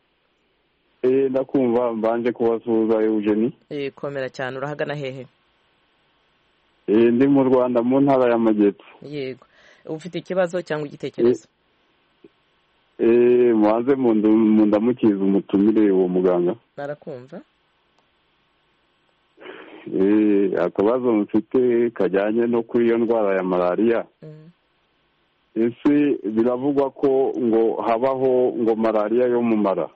Eh, ndakumva. Mbanje kubasuhuza Eugenie. Eh, komera cyane. Urahagana hehe? Eh, ndi mu Rwanda mu ntara y'Amajyepfo. Yego. Ufite ikibazo cyangwa igitekerezo? Eh, mwanze mu ndamukiza umutumire uwo muganga. Barakumva. Eh, akabazo mfite kajyanye no kuri iyo ndwara ya malariya. Mm. Ese biravugwa ko ngo habaho ngo malariya yo mu mara.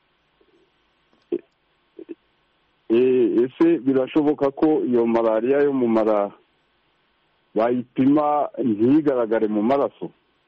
Ese birashoboka ko iyo malariya yo mu mara bayipima ntigaragare mu maraso?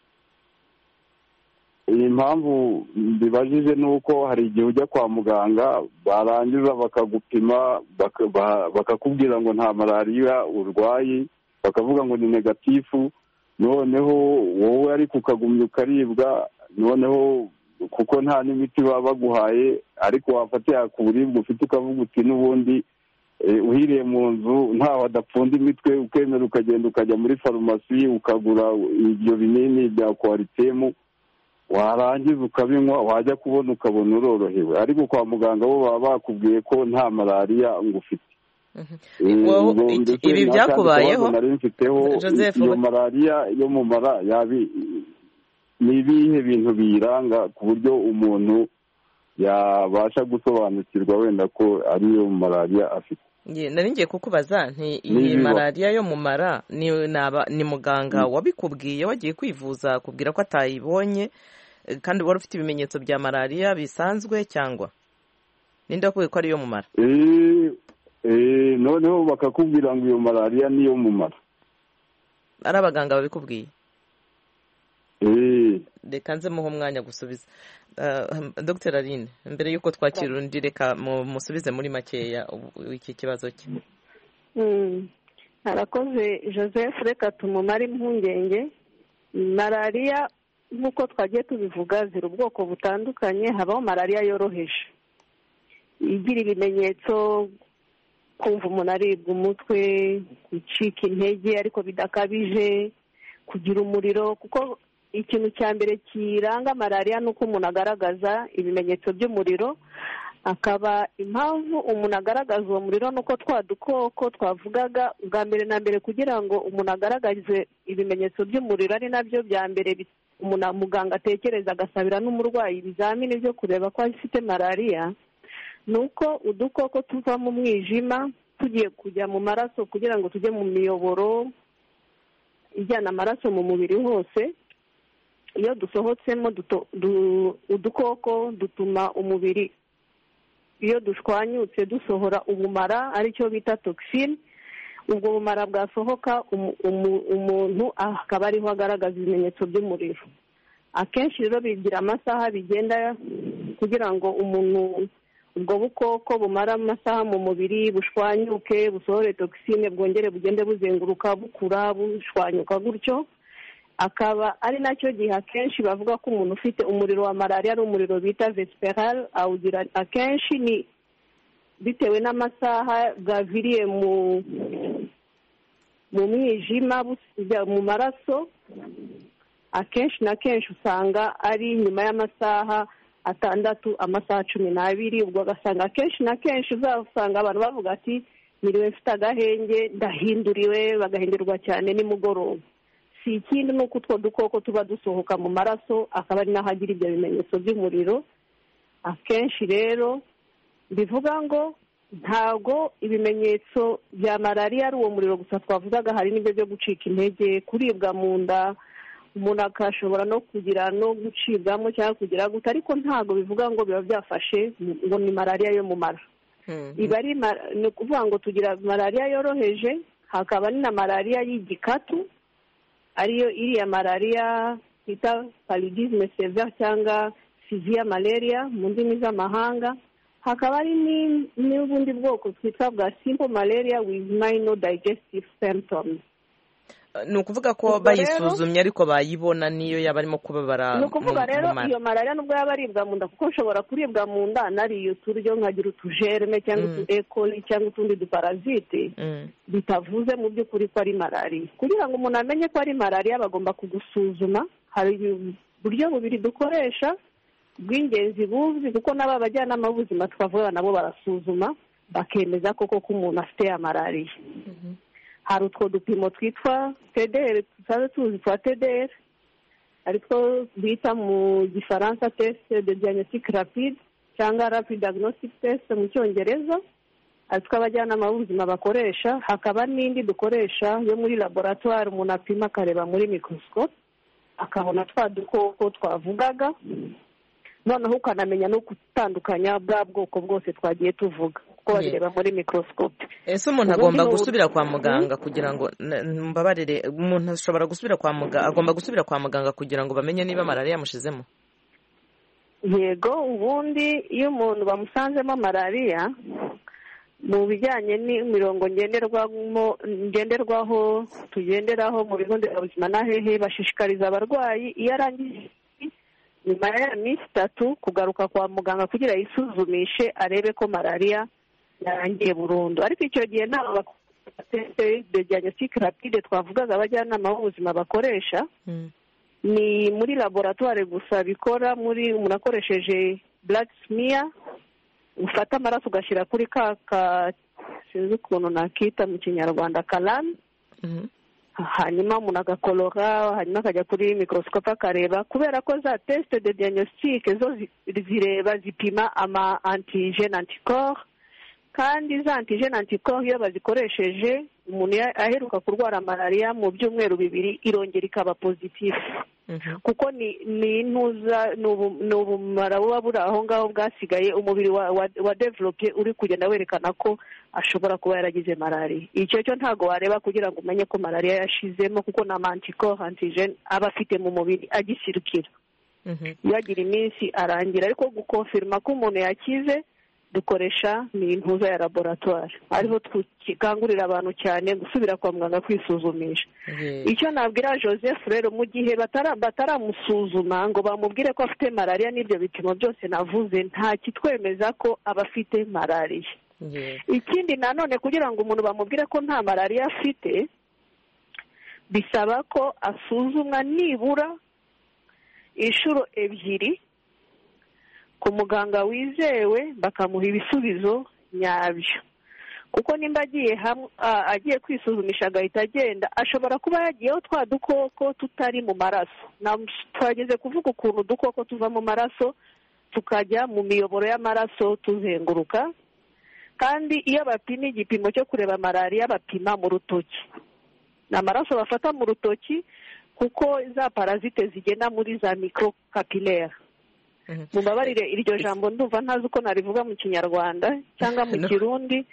Iyi mpamvu mbibajije ni uko hari igihe ujya kwa muganga barangiza bakagupima bakakubwira ngo nta malariya urwaye, bakavuga ngo ni negatifu, noneho wowe ariko ukagumya ukaribwa, noneho kuko nta n'imiti baba baguhaye, ariko wafatira ku buribwe ufite ukavuga uti n'ubundi uhiriye mu nzu ntaho adapfunda imitwe, ukemera ukagenda ukajya muri farumasi ukagura ibyo binini bya kwaritemu, warangiza ukabinywa, wajya kubona ukabona urorohewe, ariko kwa muganga bo baba bakubwiye ko nta malariya ngo ufite. Ibi byakubayeho Joseph? Iyo malariya yo mu mara yabi ni ibihe bintu biyiranga ku buryo umuntu yabasha gusobanukirwa wenda ko ariyo malariya afite? nari ngiye kukubaza nti iyi malariya yo mu mara ni muganga wabikubwiye wagiye kwivuza akubwira ko atayibonye kandi wari ufite ibimenyetso bya malariya bisanzwe cyangwa ninde wakubwiye ko ari iyo mu mara? noneho bakakubwira ngo iyo malariya ni iyo mu mara. ari abaganga babikubwiye? reka nze muhe umwanya gusubiza. Dr Aline, mbere y'uko twakira undi reka musubize muri makeya iki kibazo cye. harakoze Joseph, reka tumumare impungenge. malariya nk'uko twagiye tubivuga ziri ubwoko butandukanye. habaho malariya yoroheje igira ibimenyetso kumva umuntu aribwa umutwe, gucika intege ariko bidakabije, kugira umuriro. kuko ikintu cya mbere kiranga malariya ni uko umuntu agaragaza ibimenyetso by'umuriro. akaba impamvu umuntu agaragaza uwo muriro ni uko twa dukoko twavugaga bwa mbere na mbere, kugira ngo umuntu agaragaze ibimenyetso by'umuriro ari nabyo bya mbere umuntu muganga atekereza agasabira n'umurwayi ibizamini byo kureba ko afite malariya, ni uko udukoko tuva mu mwijima tugiye kujya mu maraso kugira ngo tujye mu miyoboro ijyana amaraso mu mubiri hose. iyo dusohotsemo udukoko dutuma umubiri, iyo dushwanyutse dusohora ubumara aricyo bita toxine. ubwo bumara bwasohoka umuntu akaba ariho agaragaza ibimenyetso by'umuriro. akenshi rero bigira amasaha bigenda kugira ngo umuntu ubwo bukoko bumara amasaha mu mubiri bushwanyuke busohore toxine, bwongere bugende buzenguruka bukura bushwanyuka gutyo. akaba ari nacyo gihe akenshi bavuga ko umuntu ufite umuriro wa malariya ari umuriro bita vesiperal. awugira akenshi ni bitewe n'amasaha bwaviriye mu mu mwijima bujya mu maraso. akenshi na kenshi usanga ari nyuma y'amasaha atandatu, amasaha cumi n'abiri. ubwo ugasanga akenshi na kenshi uzasanga abantu bavuga ati niriwe mfite agahenge, ndahinduriwe, bagahindurwa cyane nimugoroba. si ikindi ni uko utwo dukoko tuba dusohoka mu maraso, akaba ari naho agira ibyo bimenyetso by'umuriro. akenshi rero bivuga ngo ntabwo ibimenyetso bya malariya ari uwo muriro gusa twavugaga, hari n'ibyo byo gucika intege, kuribwa mu nda, umuntu akashobora no kugira no gucibwamo cyangwa kugira gute, ariko ntabwo bivuga ngo biba byafashe ngo ni malariya yo mu mara. iba ari ni ukuvuga ngo tugira malariya yoroheje, hakaba ni na malariya y'igikatu ariyo iriya malariya bita paludisme severe cyangwa severe malaria mu ndimi z'amahanga. hakaba hari n'ubundi bwoko twitwa bwa simple malaria with minor digestive symptoms. ni ukuvuga ko bayisuzumye ariko bayibona niyo yaba arimo kubabara. ni ukuvuga rero iyo malariya nubwo yaba aribwa mu nda, kuko nshobora kuribwa mu nda nariye uturyo nkagira utujerme cyangwa utu ekoli cyangwa utundi duparazite, bitavuze mu by'ukuri ko ari malariya. kugira ngo umuntu amenye ko ari malariya bagomba kugusuzuma. hari uburyo bubiri dukoresha bw'ingenzi buzwi, kuko n'aba bajyanama b'ubuzima twavuga nabo barasuzuma bakemeza koko ko umuntu afite ya malariya. hari utwo dupimo twitwa T D R, tuzabe tuzi twa T D R, aritwo bita mu gifaransa test de diagnostic rapide cyangwa rapid diagnostic test mu cyongereza, aritwo abajyanama b'ubuzima bakoresha. hakaba n'indi dukoresha yo muri laboratoire, umuntu apima akareba muri microscope akabona twa dukoko twavugaga, noneho ukanamenya no gutandukanya bwa bwoko bwose twagiye tuvuga kuko babireba muri microscope. ese umuntu agomba gusubira kwa muganga kugira ngo mbabarire, umuntu ashobora gusubira kwa muganga, agomba gusubira kwa muganga kugira ngo bamenye niba malariya yamushizemo? yego, ubundi iyo umuntu bamusanzemo malariya, mu bijyanye n'imirongo ngenderwamo ngenderwaho tugenderaho mu bigo nderabuzima na hehe, bashishikariza abarwayi iyo arangije nyuma ya minsi itatu kugaruka kwa muganga kugira yisuzumishe arebe ko malariya yarangiye burundu. ariko icyo gihe ntabwo teste de diagnostic rapide twavugaga abajyanama b'ubuzima bakoresha, ni muri laboratoire gusa bikora. muri umuntu akoresheje blood smear, ufata amaraso ugashyira kuri ka ka sinzi ukuntu nakita mu kinyarwanda karani, hanyuma umuntu agakorora, hanyuma akajya kuri microscope akareba. kubera ko za teste de diagnostic zo zireba zipima ama antigene anticorps, kandi za antigene antikoro iyo bazikoresheje umuntu aheruka kurwara malariya mu byumweru bibiri irongera ikaba pozitifu kuko ni ni intuza ni ubumara buba buri aho ngaho bwasigaye umubiri wa develope uri kugenda werekana ko ashobora kuba yaragize malariya. Icyo cyo ntabwo wareba kugira ngo umenye ko malariya yashizemo kuko na antikoro antigene aba afite mu mubiri agisirukira iyo agira iminsi arangira, ariko gukonfirima ko umuntu yakize dukoresha ni intuza ya laboratwari, ariho tukangurira abantu cyane gusubira kwa muganga kwisuzumisha. Icyo nabwira Joseph rero mu gihe bataramusuzuma ngo bamubwire ko afite malariya n'ibyo bipimo byose navuze, nta kitwemeza ko aba afite malariya. Ikindi nanone kugira ngo umuntu bamubwire ko nta malariya afite bisaba ko asuzumwa nibura inshuro ebyiri ku muganga wizewe bakamuha ibisubizo nyabyo, kuko nimba agiye agiye kwisuzumisha agahita agenda ashobora kuba yagiyeho twa dukoko tutari mu maraso. Twageze kuvuga ukuntu udukoko tuva mu maraso tukajya mu miyoboro y'amaraso tuzenguruka, kandi iyo bapima igipimo cyo kureba malariya bapima mu rutoki, ni amaraso bafata mu rutoki kuko za parazite zigenda muri za microcapillaire. Mubabarire iryo jambo ndumva ntazi uko narivuga mu Kinyarwanda cyangwa mu Kirundi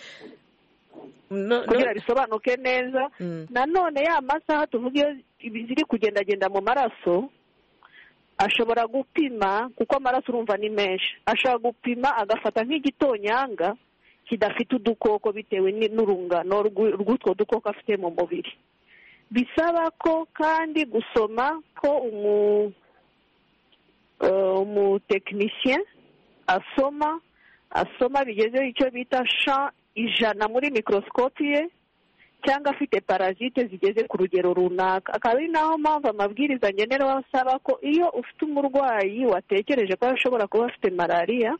kugira risobanuke neza. Nanone ya masaha tuvuga iyo ziri kugendagenda mu maraso ashobora gupima, kuko amaraso urumva ni menshi, ashobora gupima agafata nk'igitonyanga kidafite udukoko bitewe n'urungano rw'utwo dukoko afite mu mubiri. Bisaba ko kandi gusoma ko umu umutekinisien asoma asoma bigezeho icyo bita sha ijana muri mikorosikopi ye, cyangwa afite parazite zigeze ku rugero runaka. Akaba ari naho mpamvu amabwiriza ngenera asaba ko iyo ufite umurwayi watekereje ko ashobora kuba afite malariya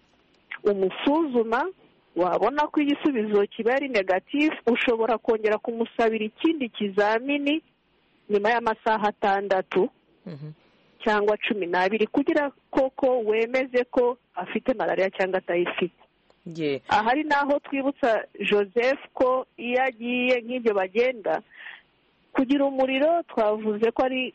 umusuzuma, wabona ko igisubizo kiba ari negatifu ushobora kongera kumusabira ikindi kizamini nyuma y'amasaha atandatu cyangwa cumi n'abiri kugira koko wemeze ko afite malariya cyangwa atayifite. Aha ari naho twibutsa Joseph ko iyo agiye nk'ibyo bagenda kugira umuriro, twavuze ko ari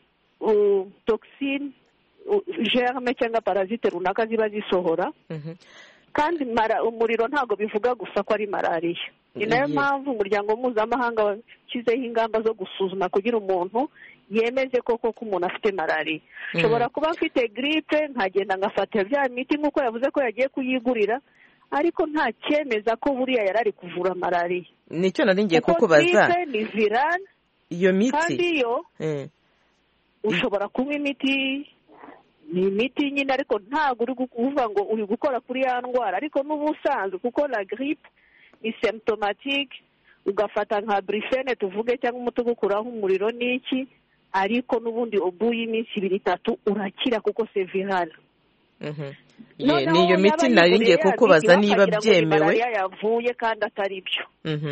toxine germe cyangwa parazite runaka ziba zisohora, kandi umuriro ntabwo bivuga gusa ko ari malariya. Ni nayo mpamvu umuryango mpuzamahanga washyizeho ingamba zo gusuzuma kugira umuntu yemeze koko ko umuntu afite malariya. Nshobora kuba afite giripe nkagenda ngafata bya miti nk'uko yavuze ko yagiye kuyigurira, ariko nta cyemeza ko buriya yari ari kuvura malariya. Nicyo nari ngiye kukubaza, kuko giripe ni virale iyo miti, kandi yo ushobora kunywa imiti, ni imiti nyine, ariko ntabwo uri kuvuga ngo uri gukora kuri ya ndwara, ariko n'ubusanzwe kuko la grippe ni symptomatique, ugafata nka brifene tuvuge cyangwa umuti ugukuraho umuriro n'iki, ariko n'ubundi ubuye iminsi ibiri itatu urakira kuko c'est viral. Ni iyo miti nari ngiye kukubaza niba byemewe yavuye kandi atari byo.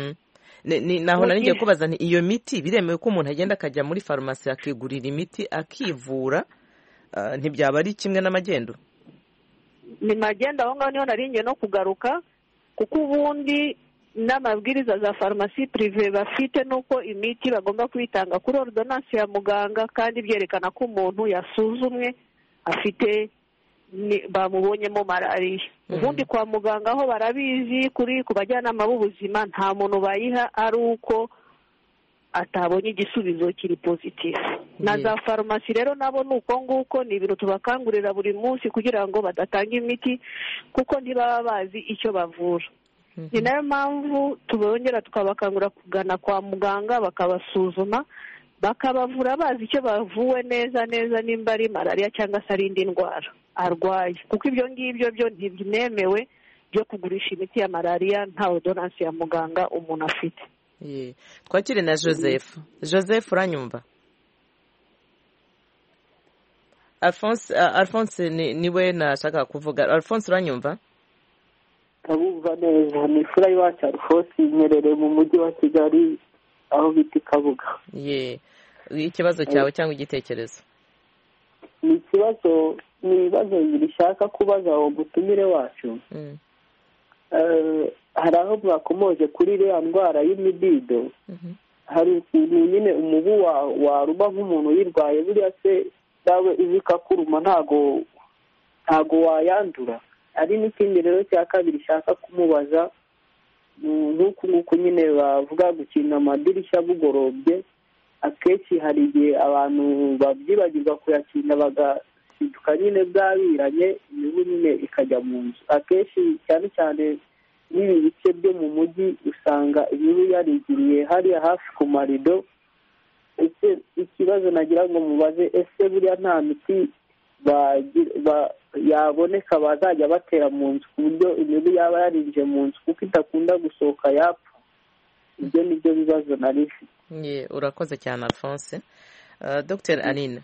Naho nari ngiye kubaza ni iyo miti biremewe ko umuntu agenda akajya muri farumasi akigurira imiti akivura, ntibyaba ari kimwe n'amagendo? Ni magendo aho ngaho niho nari ngiye no kugaruka, kuko ubundi n'amabwiriza za farumasi prive bafite nuko imiti bagomba kuyitanga kuri ordonance ya muganga, kandi byerekana ko umuntu yasuzumwe afite bamubonyemo malariya. Ubundi kwa muganga aho barabizi, kuri ku bajyanama b'ubuzima nta muntu bayiha ari uko atabonye igisubizo kiri pozitifu. Na za farumasi rero nabo ni uko nguko, ni ibintu tubakangurira buri munsi kugira ngo badatanga imiti kuko ntibaba bazi icyo bavura. Ni nayo mpamvu tubongera tukabakangura kugana kwa muganga bakabasuzuma, bakabavura bazi icyo bavuwe neza neza, nimba ari malariya cyangwa se ari indi ndwara arwaye, kuko ibyo ngibyo byo ntibyemewe byo kugurisha imiti ya malariya nta ordonance ya muganga umuntu afite. Twakire na Joseph. Joseph uranyumva? Alphonse Alphonse niwe nashaka kuvuga. Alphonse uranyumva? Kabumva neza, ni fura iwacu Alphonse, inyerere mu mujyi wa Kigali aho bita Kabuga. Ye, ikibazo cyawe cyangwa igitekerezo? Ni ikibazo, ni ibibazo bishaka kubaza uwo gutumire wacu. hari aho bakomoje kuri iriya ndwara y'imidido hari ukuntu nyine umubu waruma nk'umuntu uyirwaye buriya se nawe izi ikakuruma ntago ntago wayandura. hari n'ikindi rero cya kabiri ishaka kumubaza nk'uku nguku nyine bavuga gukina amadirishya bugorobye, akenshi hari igihe abantu babyibagirwa kuyakina bagasiduka nyine bwabiranye imibu nyine ikajya mu nzu. akenshi cyane cyane n'ibi bice byo mu mujyi usanga imibu yarigiriye hariya hafi ku marido. ese ikibazo nagira ngo mubaze, ese buriya nta miti yaboneka bazajya batera mu nzu ku buryo imibu yaba yarinjiye mu nzu kuko idakunda gusohoka yapfa? ibyo ni byo bibazo nari mfite. urakoze cyane Alphonse. Dr Aline.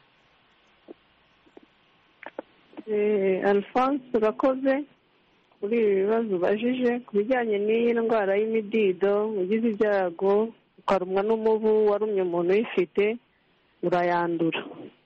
Alphonse urakoze kuri ibi bibazo ubajije ku bijyanye n'iyi ndwara y'imidido. ugize ibyago ukarumwa n'umubu warumye umuntu uyifite urayandura.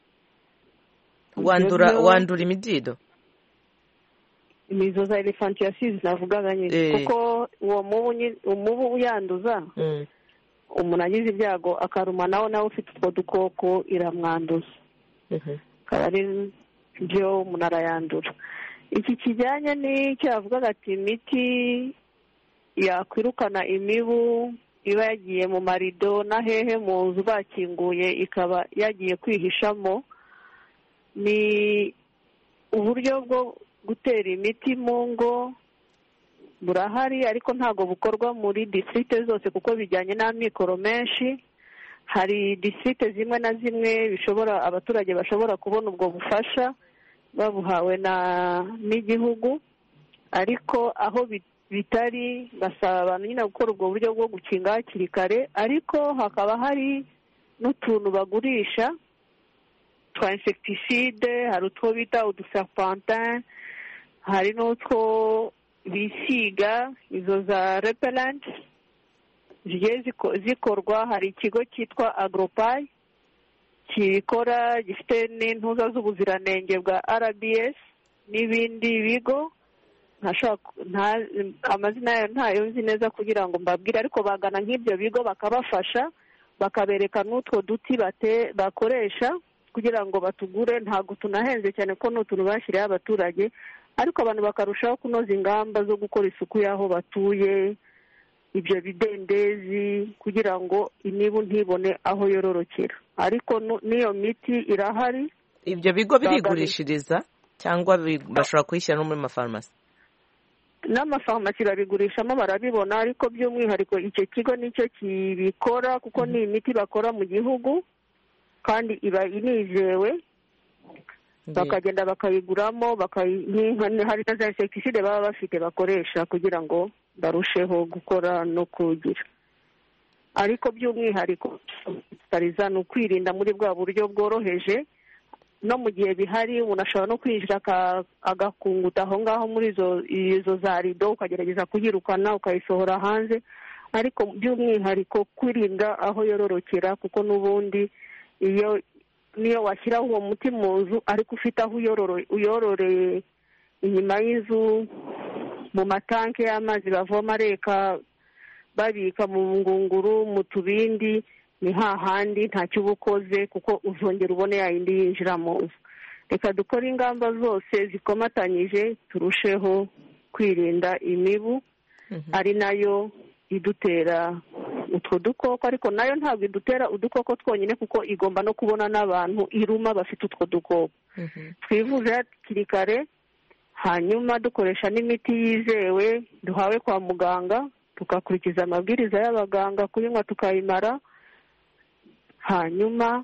wandura wandura imidido? imizo za elephantiasis navugaga nyine kuko uwo mubu umubu uyanduza umuntu agize ibyago akaruma nawe nawe ufite utwo dukoko iramwanduza. akaba ari byo umuntu arayandura. iki kijyanye n'icyo yavugaga ati imiti yakwirukana imibu iba yagiye mu marido na hehe mu nzu bakinguye ikaba yagiye kwihishamo, ni uburyo bwo gutera imiti mu ngo burahari ariko ntabwo bukorwa muri district zose kuko bijyanye n'amikoro menshi. hari district zimwe na zimwe bishobora abaturage bashobora kubona ubwo bufasha babuhawe na n'igihugu, ariko aho bitari basaba abantu nyine gukora ubwo buryo bwo gukinga hakiri kare. ariko hakaba hari n'utuntu bagurisha twa insecticide, hari utwo bita uduserpentin, hari n'utwo bisiga izo za repellent zigiye zikorwa. hari ikigo cyitwa Agropay kikora gifite n'intuza z'ubuziranenge bwa R B S n'ibindi bigo amazina yayo ntayo nzi neza kugira ngo mbabwire, ariko bagana nk'ibyo bigo bakabafasha bakabereka n'utwo duti bakoresha kugira ngo batugure. ntabwo tunahenze cyane ko n'utuntu bashyiriyeho abaturage, ariko abantu bakarushaho kunoza ingamba zo gukora isuku y'aho batuye, ibyo bidendezi, kugira ngo imibu ntibone aho yororokera. ariko n'iyo miti irahari. ibyo bigo birigurishiriza cyangwa bashobora kuyishyira no muri mafarumasi? n'amafarumasi babigurishamo barabibona, ariko by'umwihariko icyo kigo nicyo kibikora kuko ni imiti bakora mu gihugu kandi iba inizewe. bakagenda bakayiguramo, hari na za insecticide baba bafite bakoresha kugira ngo barusheho gukora no kugira. ariko by'umwihariko ni ukwirinda muri bwa buryo bworoheje. no mu gihe bihari umuntu ashobora no kwinjira agakunguta aho ngaho muri izo za rido ukagerageza kuyirukana ukayisohora hanze, ariko by'umwihariko kwirinda aho yororokera kuko n'ubundi iyo niyo washyiraho uwo muti mu nzu ariko ufite aho uyororeye inyuma y'inzu mu matanke y'amazi bavoma reka babika mu ngunguru mu tubindi, ni hahandi ntacyo uba ukoze kuko uzongera ubone yayindi yinjira mu nzu. reka dukore ingamba zose zikomatanyije turusheho kwirinda imibu ari nayo idutera utwo dukoko, ariko nayo ntabwo idutera udukoko twonyine kuko igomba no kubona n'abantu iruma bafite utwo dukoko. twivuze hakiri kare, hanyuma dukoresha n'imiti yizewe duhawe kwa muganga, tugakurikiza amabwiriza y'abaganga kuyinywa tukayimara, hanyuma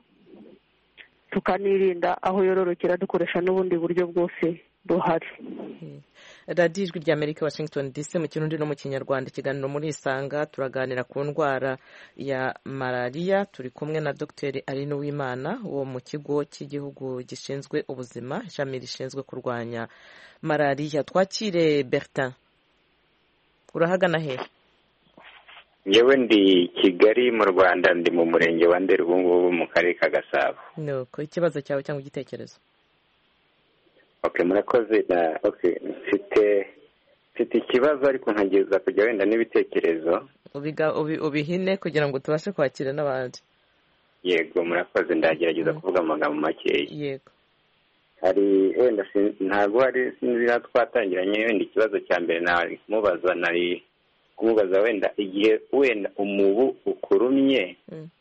tukanirinda aho yororokera dukoresha n'ubundi buryo bwose buhari. radiyo ijwi ry'Amerika Washington D C mu kirundi no mu kinyarwanda. ikiganiro muri Isanga turaganira ku ndwara ya malariya. turi kumwe na Dr Aline Uwimana wo mu kigo cy'igihugu gishinzwe ubuzima, ishami rishinzwe kurwanya malariya. twakire Bertin, urahagana hehe? yewe ndi Kigali mu Rwanda, ndi mu murenge wa Ndera ubu ngubu mu karere ka Gasabo. nuko ikibazo cyawe cyangwa igitekerezo? okay murakoze. na okay mfite mfite ikibazo ariko nkageza kujya wenda n'ibitekerezo ubihine kugira ngo tubashe kwakira n'abandi. Yego murakoze, ndagerageza kuvuga amagambo makeya. Yego. Hari wenda ntabwo hari sinzi twatangiranye wenda ikibazo cya mbere nari kumubaza nari kumubaza wenda igihe wenda umubu ukurumye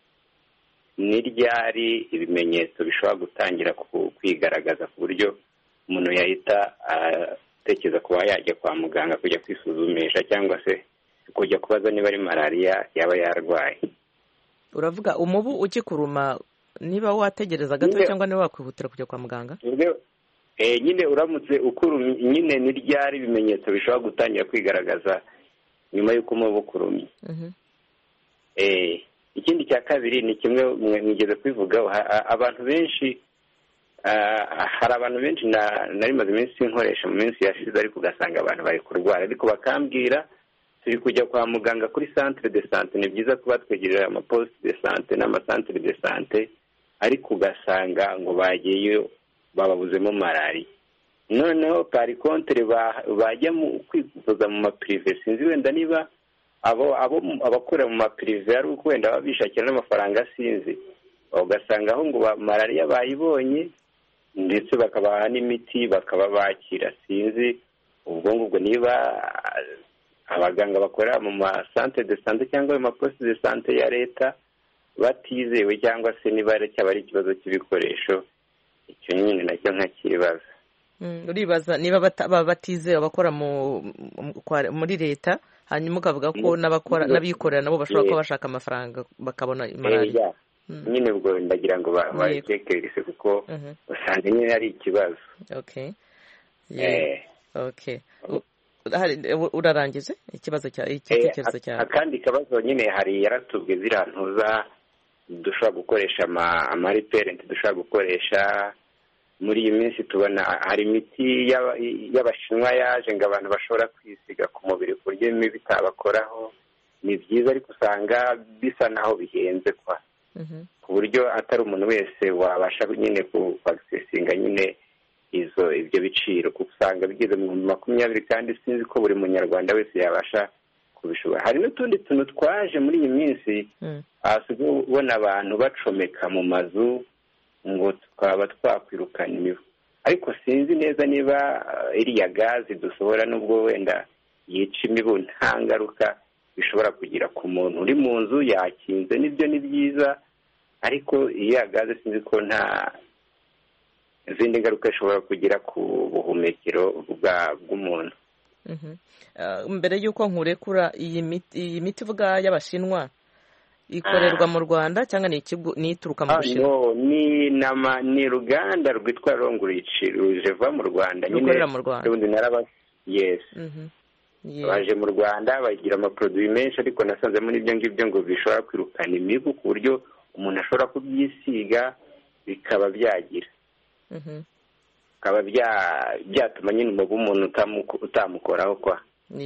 ni ryari ibimenyetso bishobora gutangira kwigaragaza ku buryo umuntu yahita atekereza kuba yajya kwa muganga kujya kwisuzumisha cyangwa se kujya kubaza niba ari malariya yaba yarwaye. Uravuga umubu ukikuruma niba wategereza gato cyangwa niba wakwihutira kujya kwa muganga? Eh nyine uramutse ukurumye nyine ni ryari ibimenyetso bishobora gutangira kwigaragaza nyuma y'uko umubu ukurumye. Eh ikindi cya kabiri ni kimwe mwigeze kwivugaho, abantu benshi hari abantu benshi nari maze iminsi nkoresha mu minsi yashize ariko ugasanga abantu bari kurwara ariko bakambwira turi kujya kwa muganga kuri centre de santé. Ni byiza kuba twegereye amaposte de santé n'amasantere de santé ariko ugasanga ngo bagiyeyo bababuzemo malariya. Noneho pari kontere bajya mu kwivuza mu maprive, sinzi wenda niba abo abo abakorera mu maprive ari uko wenda babishakira n'amafaranga sinzi, ugasanga aho ngo malariya bayibonye ndetse bakabaha n'imiti bakaba bakira. Sinzi ubwo ngubwo niba abaganga bakorera mu masantere de santé cyangwa mu maposte de santé ya leta batizewe cyangwa se niba cyaba ari ikibazo cy'ibikoresho, icyo nyine nacyo nkakibaza. Uribaza niba batizewe abakora muri leta, hanyuma ukavuga ko n'abakora n'abikorera nabo bashobora kuba bashaka amafaranga bakabona malariya. Nyine ubwo ndagira ngo batekereze kuko usanga nyine ari ikibazo. Okay. Okay. Urarangije ikibazo cya igitekerezo cyawe? Akandi kabazo nyine hari yaratubwe ziriya ntuza dushobora gukoresha amariperenti dushobora gukoresha muri iyi minsi. Tubona hari imiti y'abashinwa yaje ngo abantu bashobora kwisiga ku mubiri ku buryo imibu itabakoraho. Ni byiza ariko usanga bisa naho bihenze kwa ku buryo atari umuntu wese wabasha nyine kwagisesinga nyine izo ibyo biciro, kuko usanga bigeze mu makumyabiri kandi sinzi ko buri munyarwanda wese yabasha kubishobora. Hari n'utundi tuntu twaje muri iyi minsi ahasigaye ubona abantu bacomeka mu mazu ngo twaba twakwirukana imibu, ariko sinzi neza niba iriya gazi dusohora n'ubwo wenda yica imibu nta ngaruka bishobora kugira ku muntu uri mu nzu yakinze. Nibyo ni byiza, ariko iriya gazi sinzi ko nta izindi ngaruka ishobora kugira ku buhumekero bw'umuntu. Mbere y'uko nkurekura, iyi miti ivuga y'abashinwa ikorerwa mu Rwanda cyangwa ni ikigo nituruka mu Bushinwa? Ni nama ni ruganda rwitwa Longreach rujeva mu Rwanda nyine rukorera mu Rwanda. Ubundi naraba yes. Baje mu Rwanda bagira ama produit menshi ariko nasanze muri ibyo ngibyo ngo bishobora kwirukana imibu ku buryo umuntu ashobora kubyisiga bikaba byagira. Bikaba byatuma nyine umubu umuntu utamukoraho kwa.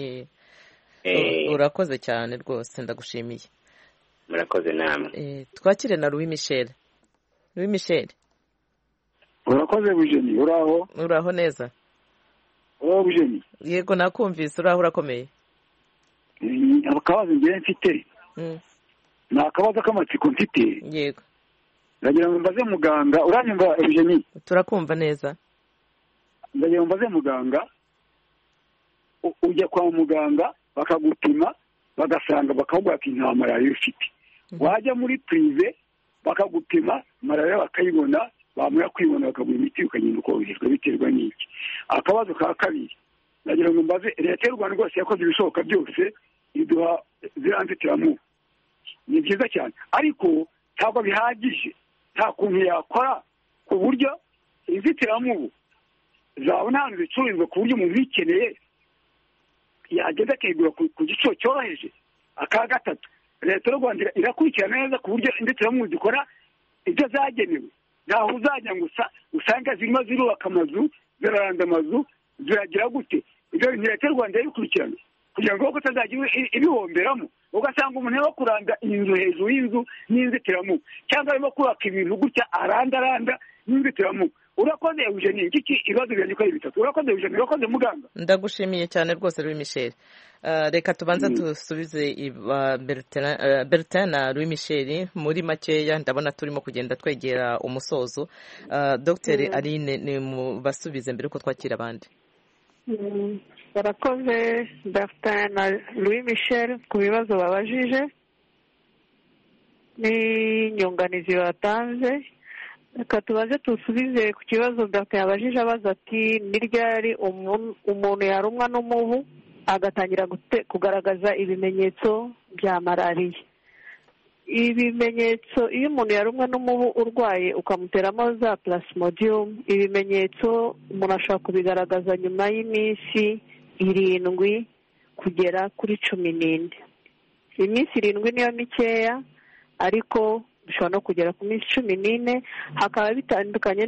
Urakoze cyane rwose, ndagushimiye. Murakoze namwe. Twakire na Louis Michel. Louis Michel. Urakoze Bujeni, uraho? Uraho neza. Uraho Bujeni? Yego nakumvise, uraho urakomeye. Akabazo ngiye mfite. Ni akabazo k'amatsiko mfite. Yego. Ndagira ngo mbaze muganga, uranyumva Bujeni? Turakumva neza. Ndagira ngo mbaze muganga, ujya kwa muganga bakagupima bagasanga bakakubwira ati nta malariya ufite. Wajya muri prive bakagupima malariya bakayibona, bamara kwibona bakaguha imiti ukagenda ukoroherwa biterwa n'iki. Akabazo ka kabiri, ndagira ngo mbaze, leta y'u Rwanda rwose yakoze ibishoboka byose iduha ziriya nzitiramubu, ni byiza cyane, ariko ntabwo bihagije. Nta kuntu yakora ku buryo inzitiramubu zabona ahantu zicururizwa ku buryo umuntu uyikeneye yagenda akayigura ku giciro cyoroheje. Aka gatatu, leta y'u Rwanda irakurikirana neza ku buryo inzitiramubu zikora ibyo zagenewe. Ntaho uzajya ngo usanga zirimo zirubaka amazu, ziraranda amazu, ziragira gute. Ibyo bintu leta y'u Rwanda yabikurikirana kugira ngo utazajya ibihomberamo, ugasanga umuntu arimo kuranda inzu hejuru y'inzu n'inzitiramubu, cyangwa arimo kubaka ibintu gutya arandaranda n'inzitiramubu, urakoze Eugenie iki ibibazo byanjye uko ari bitatu urakoze Eugenie urakoze muganga ndagushimiye cyane rwose Louis Michel reka tubanza dusubize Bertin na Louis Michel muri makeya ndabona turimo kugenda twegera umusozo Dr Aline ni mu basubize mbere uko twakira abandi barakoze Bertin na Louis Michel ku bibazo babajije n'inyunganizi batanze reka tubaze tusubize ku kibazo Bertin yabajije abaza ati ni ryari umuntu yarumwa n'umubu agatangira kugaragaza ibimenyetso bya malariya ibimenyetso iyo umuntu yarumwe n'umubu urwaye ukamuteramo za plasmodium ibimenyetso umuntu ashobora kubigaragaza nyuma y'iminsi irindwi kugera kuri cumi n'ine iminsi irindwi niyo mikeya ariko bishobora no kugera ku minsi cumi n'ine hakaba bitandukanye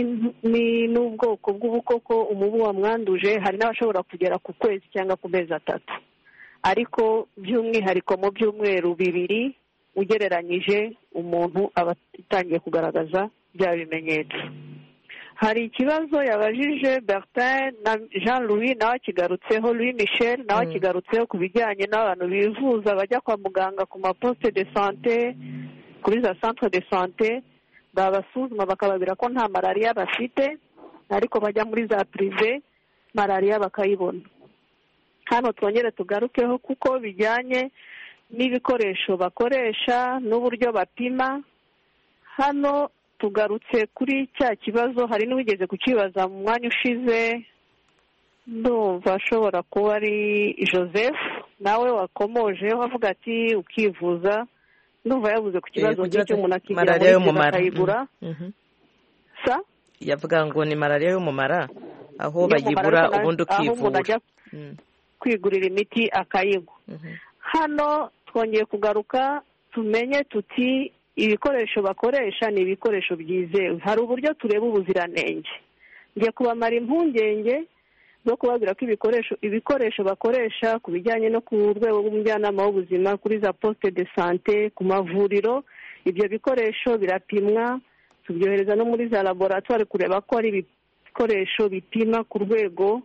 n'ubwoko bw'ubukoko umubu wamwanduje hari n'abashobora kugera ku kwezi cyangwa ku mezi atatu ariko by'umwihariko mu byumweru bibiri ugereranyije umuntu aba atangiye kugaragaza bya bimenyetso hari ikibazo yabajije Bertin na Jean Louis nawe akigarutseho Louis Michel nawe akigarutseho ku bijyanye n'abantu bivuza bajya kwa muganga ku maposte de sante kuri za centre de sante babasuzuma bakababwira ko nta malariya bafite ariko bajya muri za prive malariya bakayibona hano twongere tugarukeho kuko bijyanye n'ibikoresho bakoresha n'uburyo bapima hano tugarutse kuri cya kibazo hari n'uwigeze kukibaza mu mwanya ushize ndumva ashobora kuba ari Joseph nawe wakomojeho avuga ati ukivuza ndumva yavuze ku kibazo cy'umuntu akigira muri akayigura sa yavuga ngo ni malariya y'umumara aho bayigura ubundi ukivura kwigurira imiti akayigwa hano twongeye kugaruka tumenye tuti ibikoresho bakoresha ni ibikoresho byizewe hari uburyo tureba ubuziranenge ngiye kubamara impungenge zo kubabwira ko ibikoresho ibikoresho bakoresha ku bijyanye no ku rwego rw'umujyanama w'ubuzima kuri za poste de sante ku mavuriro ibyo bikoresho birapimwa tubyohereza no muri za laboratoire kureba ko ari ibikoresho bipima ku rwego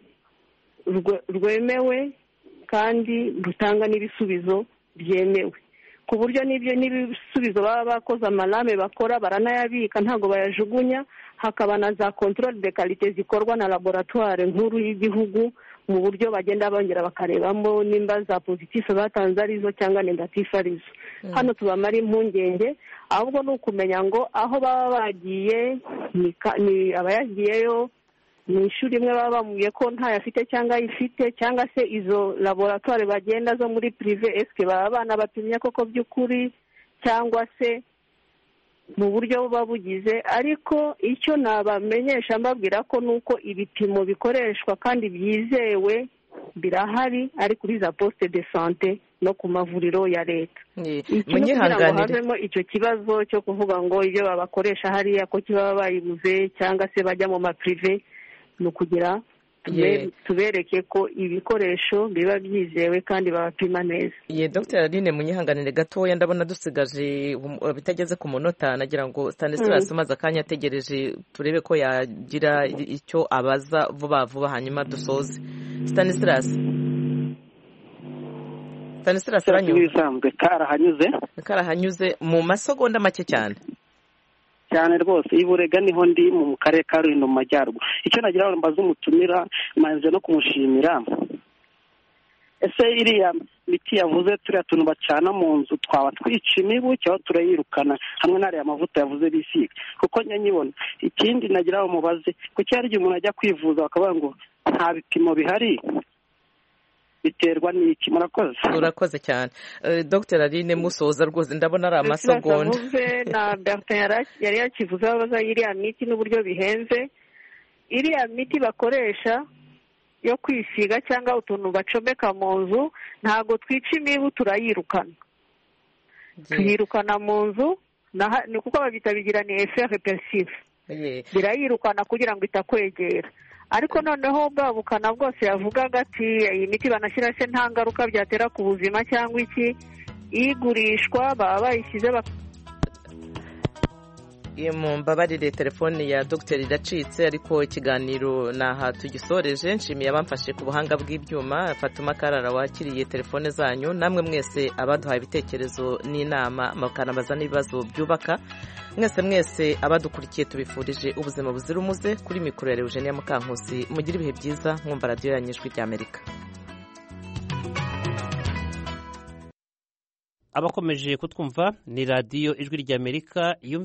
rwemewe kandi rutanga n'ibisubizo byemewe ku buryo n'ibyo n'ibisubizo baba bakoze amalame bakora baranayabika ntabwo bayajugunya hakaba na za controle de qualité zikorwa na laboratoire nkuru y'igihugu mu buryo bagenda bongera bakarebamo nimba za positif batanze arizo cyangwa negatif arizo hano tubamara impungenge ahubwo ni ukumenya ngo aho baba bagiye ni abayagiyeyo ni ishuri imwe baba bamubwiye ko ntayo afite cyangwa ayifite cyangwa se izo laboratoire bagenda zo muri prive eske baba abana bapimye koko by'ukuri cyangwa se mu buryo buba bugize ariko icyo nabamenyesha mbabwira ko nuko ibipimo bikoreshwa kandi byizewe birahari ari kuri za poste de sante no ku mavuriro ya leta kugira ngo havemo icyo kibazo cyo kuvuga ngo ibyo babakoresha hariya ko kiba bayibuze cyangwa se bajya mu maprive ni ukugira tubereke ko ibikoresho biba byizewe kandi babapima neza ye Dr Aline munyihanganire gatoya ndabona dusigaje bitageze ku munota nagira ngo Stanislas umaze akanya ategereje turebe ko yagira icyo abaza vuba vuba hanyuma dusoze Stanislas Stanislas aranyuze karahanyuze karahanyuze mu masegonda make cyane cyane rwose iburega niho ndi mu karere ka Rulindo mu majyaruguru icyo nagira ngo mbaze umutumira manze no kumushimira ese iriya miti yavuze turiya tuntu bacana mu nzu twaba twica imibu cyangwa turayirukana hamwe n'ariya mavuta yavuze bisiga kuko nyanyibona ikindi nagira ngo mubaze kuko hari igihe umuntu ajya kwivuza bakavuga ngo nta bipimo bihari biterwa n'iki murakoze urakoze cyane Dr Aline musoza rwose ndabona ari amasegonda na Bertin yari yakivuze abaza iriya miti n'uburyo bihenze iriya miti bakoresha yo kwisiga cyangwa utuntu bacomeka mu nzu ntabwo twica imibu turayirukana tuyirukana mu nzu ni kuko babyita bigira ni effet repulsif birayirukana kugira ngo itakwegera ariko noneho bwa bukana bwose yavugaga ati iyi miti banashyira se nta ngaruka byatera ku buzima cyangwa iki igurishwa baba bayishyize mumbabarire telefone ya dogiteri iracitse ariko ikiganiro naha tugisoreje. nshimiye abamfashe ku buhanga bw'ibyuma, Fatuma Karara wakiriye telefone zanyu, namwe mwese abaduhaye ibitekerezo n'inama mukanabaza n'ibibazo byubaka. mwese mwese abadukurikiye tubifurije ubuzima buzira umuze. Kuri mikoro ya Eugenia Mukankusi, mugire ibihe byiza mwumva radiyo yanyu Ijwi ry'Amerika. abakomeje kutwumva ni radiyo Ijwi ry'Amerika.